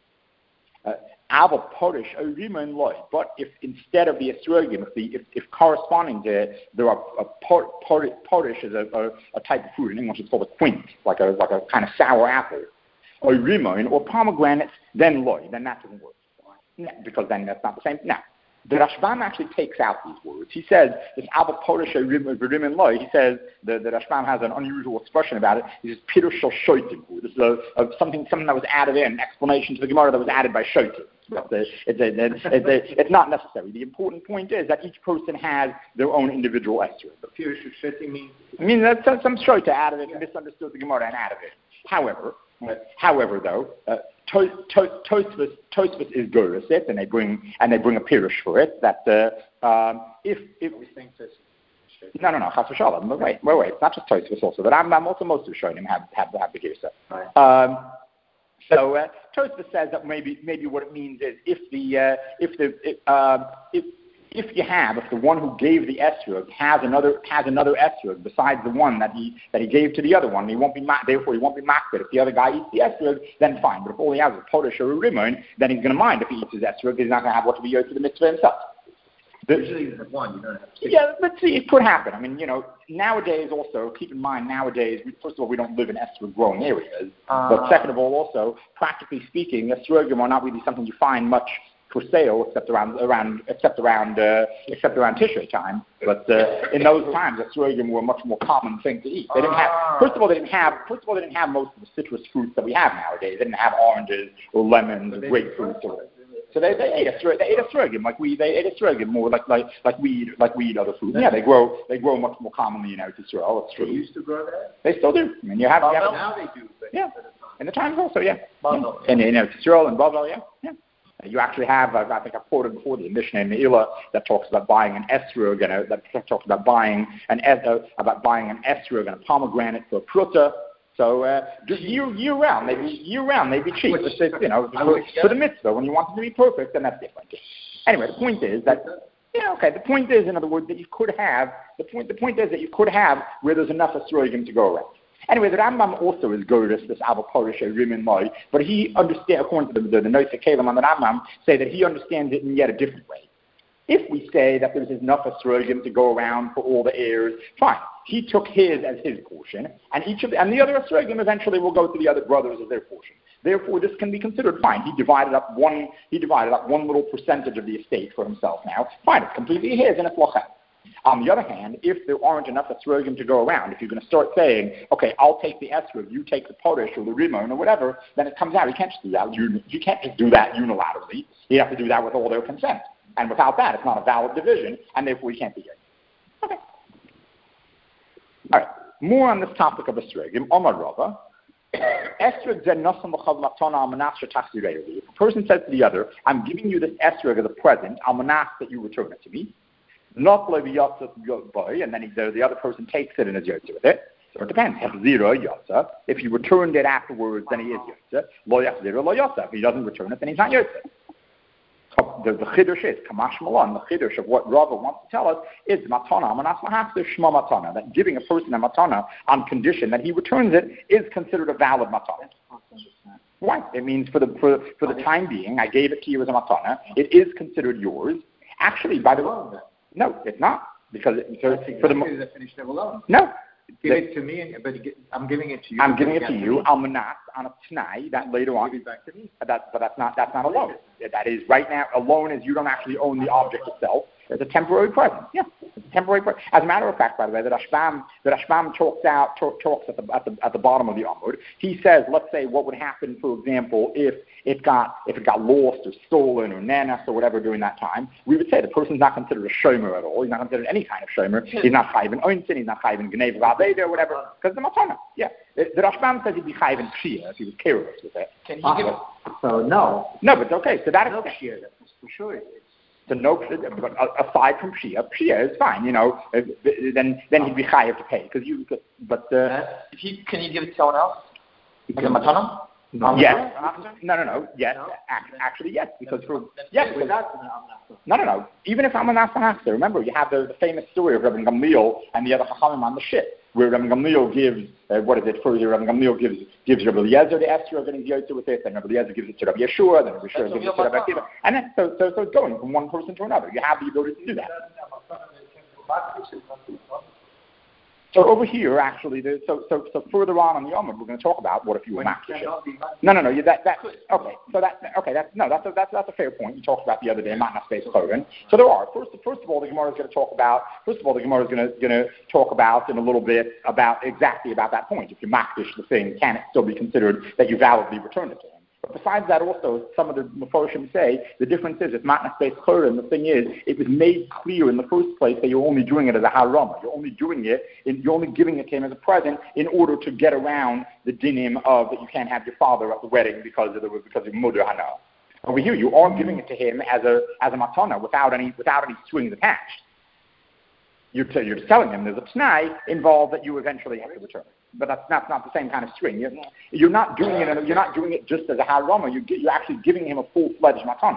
Ava porish a rima loy. But if instead of the esrogim, if the if, if corresponding to there are a por, por, porish is a, a, a type of fruit in English, it's called a quint, like a like a kind of sour apple, or rimon or pomegranates, then loy, then that doesn't work because then that's not the same. Now, the Rashbam actually takes out these words. He says this ava porish a rimon loy. He says the the Rashbam has an unusual expression about it. He says pirush shel shoitim. This is a, a, something something that was added in, an explanation to the Gemara that was added by shoitim. It's, a, it's, a, it's, a, it's not necessary. The important point is that each person has their own individual esrog. But pirush shel shoitim means. I mean, that's some, some shoita added it, yeah. Misunderstood the Gemara and added it. However, uh, however, though, uh, to, to, Tosfos, Tosfos is Goris it, and they bring and they bring a pirush for it. That uh, um, if if no no no chas v'shalom, but wait wait wait, it's not just Tosfos also, but I'm, I'm also most of Shonim have have have the Girsa. Right. Um, so uh, Tosfos says that maybe maybe what it means is if the uh, if the if, uh, if If you have, if the one who gave the esrog has another has another esrog besides the one that he that he gave to the other one, he won't be therefore he won't be makbid. If the other guy eats the esrog, then fine. But if all he has is a potash or a rimon, then he's going to mind if he eats his esrog. He's not going to have what to be yoked to the mitzvah himself. The, Usually you have one, you don't have two. Yeah, but see, it could happen. I mean, you know, nowadays also, keep in mind, nowadays, we, first of all, we don't live in esrog growing areas. Uh, but second of all, also, practically speaking, esrogim are not really something you find much for sale, except around around except around uh, except around Tishrei time. But uh, in those times, esrogim were a much more common thing to eat. They didn't have. First of all, they didn't have. First of all, they didn't have most of the citrus fruits that we have nowadays. They didn't have oranges or lemons or grapefruits. Or, so they they ate esrogim. They ate esrogim like we they ate esrogim more like like like we eat like we eat other fruits. Yeah, they grow they grow much more commonly in Eretz Yisrael. It's true. They used to grow that. They still do. I mean, you have, you have now they do. But yeah. In the times also, yeah. yeah. And in Eretz Yisrael and Bavel, yeah, yeah. You actually have, uh, I think I've quoted before, the Mishnah in Me'ilah that talks about buying an esrog and a, that talks about buying an uh, about buying an esrog and a pomegranate for a pruta. So uh, just year year round, maybe year round, maybe cheap. It's, it's, you know, for, for the mitzvah, when you want it to be perfect, then that's different. Anyway, the point is that yeah, okay. The point is, in other words, that you could have the point. The point is that you could have where there's enough esrogim to go around. Anyway, the Rambam also is Goris, this Avaporish, Rimin Loi, but he understands, according to the, the, the notes of Kalim on the Rambam, say that he understands it in yet a different way. If we say that there's enough esrogim to go around for all the heirs, fine. He took his as his portion, and each of the, and the other esrogim eventually will go to the other brothers as their portion. Therefore, this can be considered fine. He divided up one. He divided up one little percentage of the estate for himself. Now, fine. It's completely his, and it's lochem. On the other hand, if there aren't enough esrogim to go around, if you're going to start saying, okay, I'll take the esrog, you take the potash or the rimon or whatever, then it comes out. You can't just do that. You, you can't just do that unilaterally. You have to do that with all their consent. And without that, it's not a valid division, and therefore you can't be here. Okay. All right. More on this topic of esrogim. Omar Rava. If a person says to the other, I'm giving you this esrog as a present, I'll ask that you return it to me. Not like boy, and then he, the, the other person takes it and is yotze with it. So it depends. If you returned it afterwards, then he is yotze. Lo yachzira lo yotze. If he doesn't return it, then he's not yotze. The, the chiddush is kamash malon. The chiddush of what Rava wants to tell us is matana amanas lahafzer shma matana. That giving a person a matana on condition that he returns it is considered a valid matana. Why? It means for the for, for the time being, I gave it to you as a matana. It is considered yours. Actually, by the way. No, it's not, because, it, because for the the definition of alone. No, give the, it to me, and, but I'm giving it to you. I'm giving it to you. I'll manas on a t'nai that later on. Give it back to me. That, but that's not that's not a loan. That is right now a loan is you don't actually own the object itself. It's a temporary present. Yeah, it's a temporary present. As a matter of fact, by the way, the Rashbam the Rashbam talks out talk, talks at the at the at the bottom of the Amud. He says, let's say what would happen, for example, if it got if it got lost or stolen or nanas or whatever during that time. We would say the person's not considered a shomer at all. He's not considered any kind of shomer. He's not chayven oinsin. He's not chayven gneva v'aveda or whatever, because the matana. Yeah, the, the Rashbam says he'd be chayven pshia if he was careless with it. Can you give it? So no. No, but okay. So that no is pshia. That's for sure. So no, but aside from Pshia, Pshia is fine, you know. Then then he'd be chayav to pay because you. But uh, if he can you give it to someone else? Like a matana? No. Yes. No, no, no. Yes. No. Actually, yes. Because for yes. Because, no, no, no. Even if I'm an Asahasa, remember you have the, the famous story of Rabbi Gamliel and the other Chachamim on the ship, where Rabbi Gamliel gives uh, what is it? First, Rabbi Gamliel gives gives Rabbi Eliezer the Esther getting Yotze with it, then Rabbi Eliezer gives it to Rabbi Yeshua, then Rabbi Yeshua gives it to Rabbi Akiva, and then so so so it's going from one person to another. You have the ability to do that. So over here, actually, the, so so so further on in the Yom, we're going to talk about what if you were Makdish. No, no, no. You, that that okay. So that okay. That's no. That's a, that's that's a fair point. You talked about the other day, Matnas Beis Chorin. So there are first first of all, the Gemara is going to talk about. First of all, the Gemara is going to going to talk about in a little bit about exactly about that point. If you Makdish the thing, can it still be considered that you validly returned it to him? But besides that, also, some of the Meforshim say the difference is, it's Matnas Beis Chorin, the thing is, it was made clear in the first place that you're only doing it as a harama. You're only doing it, in, you're only giving it to him as a present in order to get around the dinim of that you can't have your father at the wedding because of the because of Muder Hana. Over here, you are giving it to him as a as a matana without any without any strings attached. You're, t- you're telling him there's a t'nai involved that you eventually have to return it. But that's not, not the same kind of string. You're, you're not doing it. You're not doing it just as a harama. You're, you're actually giving him a full-fledged matana.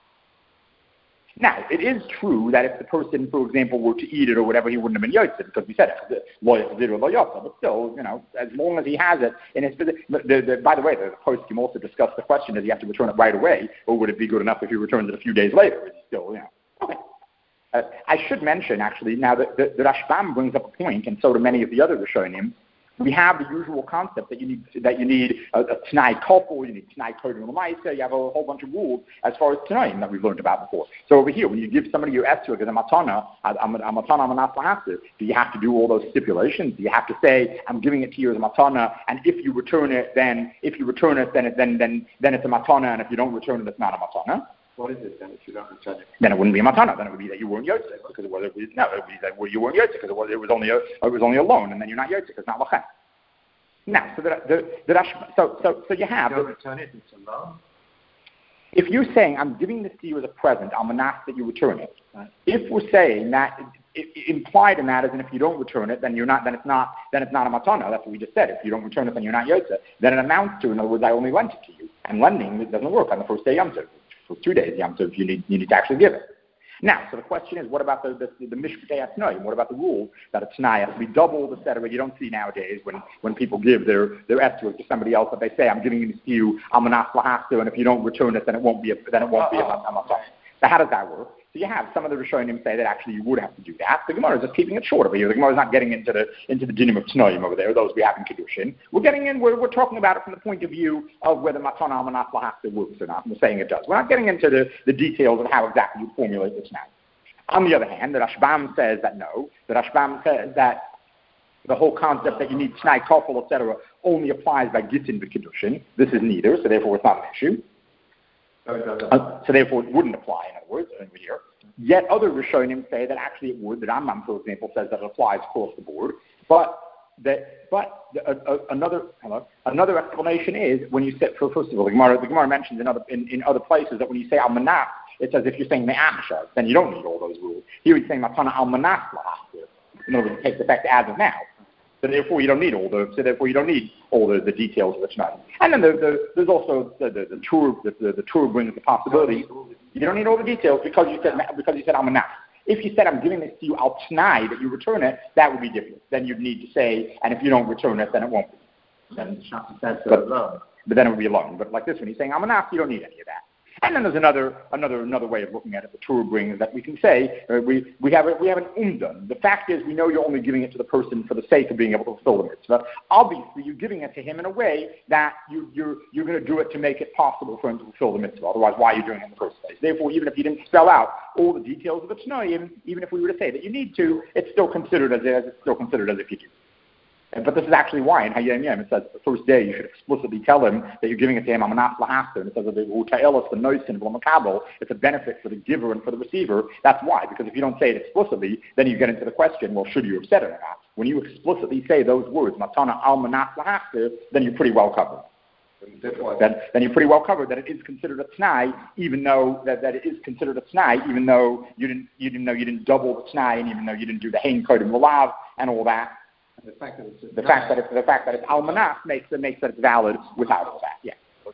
Now, it is true that if the person, for example, were to eat it or whatever, he wouldn't have been yotze because we said it. But still, you know, as long as he has it in his. The, the, the, by the way, the poskim also discussed the question: does he have to return it right away, or would it be good enough if he returns it a few days later? It's still, you know, okay. Uh, I should mention, actually, now that the, the Rashbam brings up a point, and so do many of the other Rishonim. We have the usual concept that you need that you need a, a T'nai Kopel, you need T'nai Kodin L'maisa, you have a whole bunch of rules as far as T'naim that we've learned about before. So over here, when you give somebody your Esrog as a Matana, I'm a Matana, I'm a Naslahasir, do you have to do all those stipulations? Do you have to say, I'm giving it to you as a Matana, and if you return it, then if you return it, then it, then then then it's a Matana, and if you don't return it, it's not a Matana? What is it then if you don't return it? Then it wouldn't be a matana. Then it would be that you weren't yotze because it was. It was no, it would be that well, you weren't yotze because it was. It was only a. It was only a loan, and then you're not yotze because it's not lachem. Now, so the the, the so so so you have. You don't return it. It's a loan. If you're saying I'm giving this to you as a present, I'm gonna ask that you return it. Right. If we're saying that it, it, implied in that is, and if you don't return it, then you're not. Then it's not. Then it's not a matana. That's what we just said. If you don't return it, then you're not yotze. Then it amounts to, in other words, I only lent it to you. And lending it doesn't work on the first day Yom Tov. For two days Yom Tov, you need you need to actually give it. Now, so the question is, what about the the, the mishpatei atnai? What about the rule that a t'nai has to be double, et cetera? You don't see nowadays when, when people give their their esrog to somebody else that they say, I'm giving it to you, I'm an aslahastu, and if you don't return it, then it won't be a then it won't be a matana. So how does that work? So you have some of the Rishonim say that actually you would have to do that. The Gemara is just keeping it short over here. The Gemara is not getting into the into the dinim of t'noim over there, those we have in Kiddushin. We're getting in, we're, we're talking about it from the point of view of whether matana almanach lahasta works or not. And we're saying it does. We're not getting into the, the details of how exactly you formulate this now. On the other hand, the Rashbam says that no. The Rashbam says that the whole concept that you need t'nai kofel, et cetera, only applies by gittin v'kiddushin. This is neither, so therefore it's not an issue. Uh, so therefore it wouldn't apply, in other words, over here. Yet other Rishonim say that actually it would. The Rambam, for example, says that it applies across the board. But that, but the, uh, uh, another hello, another explanation is when you say, for first of all, the Gemara, the Gemara mentions in other in, in other places that when you say almanach, it's as if you're saying me'achshav, then you don't need all those rules. Here he's saying matana almanach lahachir. In other words, it takes effect as of now. So therefore, you don't need all the. So therefore, you don't need all the, the details of the t'nai. And then the, the, there's also the the, the tour. The, the, the tour brings the possibility. You don't need all the details because you said because you said almanach. If you said I'm giving this to you al t'nai that you return it, that would be different. Then you'd need to say, and if you don't return it, then it won't be. Then, but, but then it would be a loan. But like this one, he's saying almanach, you don't need any of that. And then there's another another another way of looking at it. The Torah brings that we can say uh, we we have a, we have an umdan. The fact is we know you're only giving it to the person for the sake of being able to fulfill the mitzvah. Obviously, you're giving it to him in a way that you you're you're going to do it to make it possible for him to fulfill the mitzvah. Otherwise, why are you doing it in the first place? Therefore, even if you didn't spell out all the details of the t'nai, even, even if we were to say that you need to, it's still considered as as it's still considered as if you do. But this is actually why in Hayom Yom it says the first day you should explicitly tell him that you're giving it to him. I'm an aslahasta, and it says the noisin v'lamakabel. It's a benefit for the giver and for the receiver. That's why, because if you don't say it explicitly, then you get into the question: well, should you have said it or not? When you explicitly say those words, matana al manaslahasta, then you're pretty well covered. Then, then you're pretty well covered that it is considered a t'nai, even though that, that it is considered a t'nai, even though you didn't you didn't know you didn't double the t'nai, and even though you didn't do the hein kodim lulav and all that. The fact that it's the fact that it's the fact that it's almanach makes it makes it valid without all that. Yeah.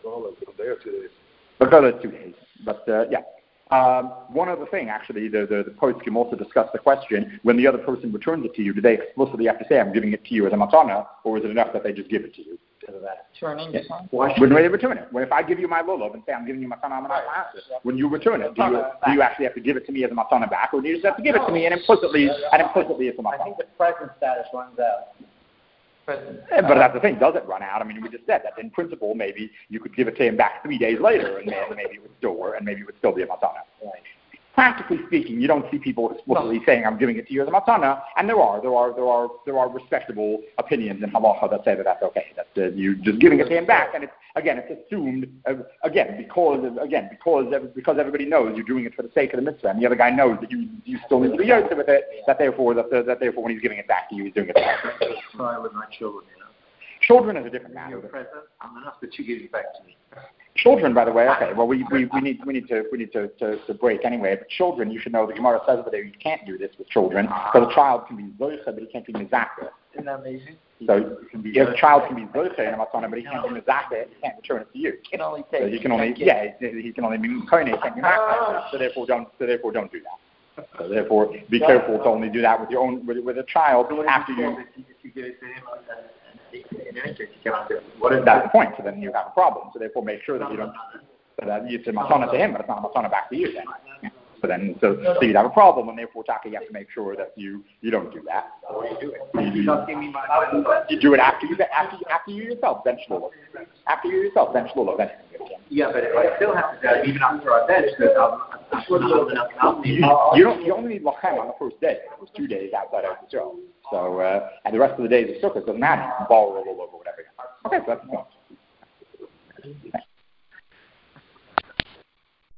Well, like a day or two days. Because it's two days. But, uh, yeah. Um, one other thing, actually, the, the, the poskim also discussed the question, when the other person returns it to you, do they explicitly have to say, I'm giving it to you as a matana, or is it enough that they just give it to you? Turning yes. When do they return it? When if I give you my lulav and say, I'm giving you matana, I'm not when you return it, do you, do you actually have to give it to me as a matana back, or do you just have to give it to me and implicitly, and implicitly it's a matana? I think the present status runs out. Yeah, but that's the thing, does it run out? I mean, we just said that in principle, maybe you could give it to him back three days later, and maybe it would still work, and maybe it would still be a matana. Right. Practically speaking, you don't see people explicitly saying, "I'm giving it to you as a matana," and there are, there are, there are, there are respectable opinions in halacha that say that that's okay, that uh, you just giving it to him back, and it's again, it's assumed uh, again because again because because everybody knows you're doing it for the sake of the mitzvah, and the other guy knows that you you still need to be yosef with it. That therefore that that therefore when he's giving it back to you, he's doing it back. Try with my children, you know. Children is a different matter. You're present. I'm enough that you give it back to me. Children, by the way, okay. Well, we, we, we need we need to we need to, to, to break anyway. But children, you should know the Gemara says that you can't do this with children because a child can be zoicha, but he can't be mizakeh. Isn't that amazing? So your child can be zoicha in a matana, but he can't be mizakeh. He can't return it to you. He can only take. So he can only yeah, he can only be mikoine, he can't be makeh. So therefore, don't so therefore don't do that. So therefore, be careful to only do that with your own with, with a child after you. In any case, you cannot do it. What is That's the point. So then you have a problem. So therefore, make sure that you don't. So that it's a matana to him, but it's not a matana back to you. Then. So then, so, so you'd have a problem, and therefore, Taka, you have to make sure that you you don't do that. What do you do it? You, you do it after you after you, after you yourself bench lulav. After you yourself bench lulav. Then. Yeah, but I still have to do it even after I bench because I'm, I'm, I'm, you, you don't. You only need lachem on the first day. It was two days outside of the show. So uh, and the rest of the days of sukkah doesn't matter. You can borrow a lulav or whatever. Okay, so that's the point.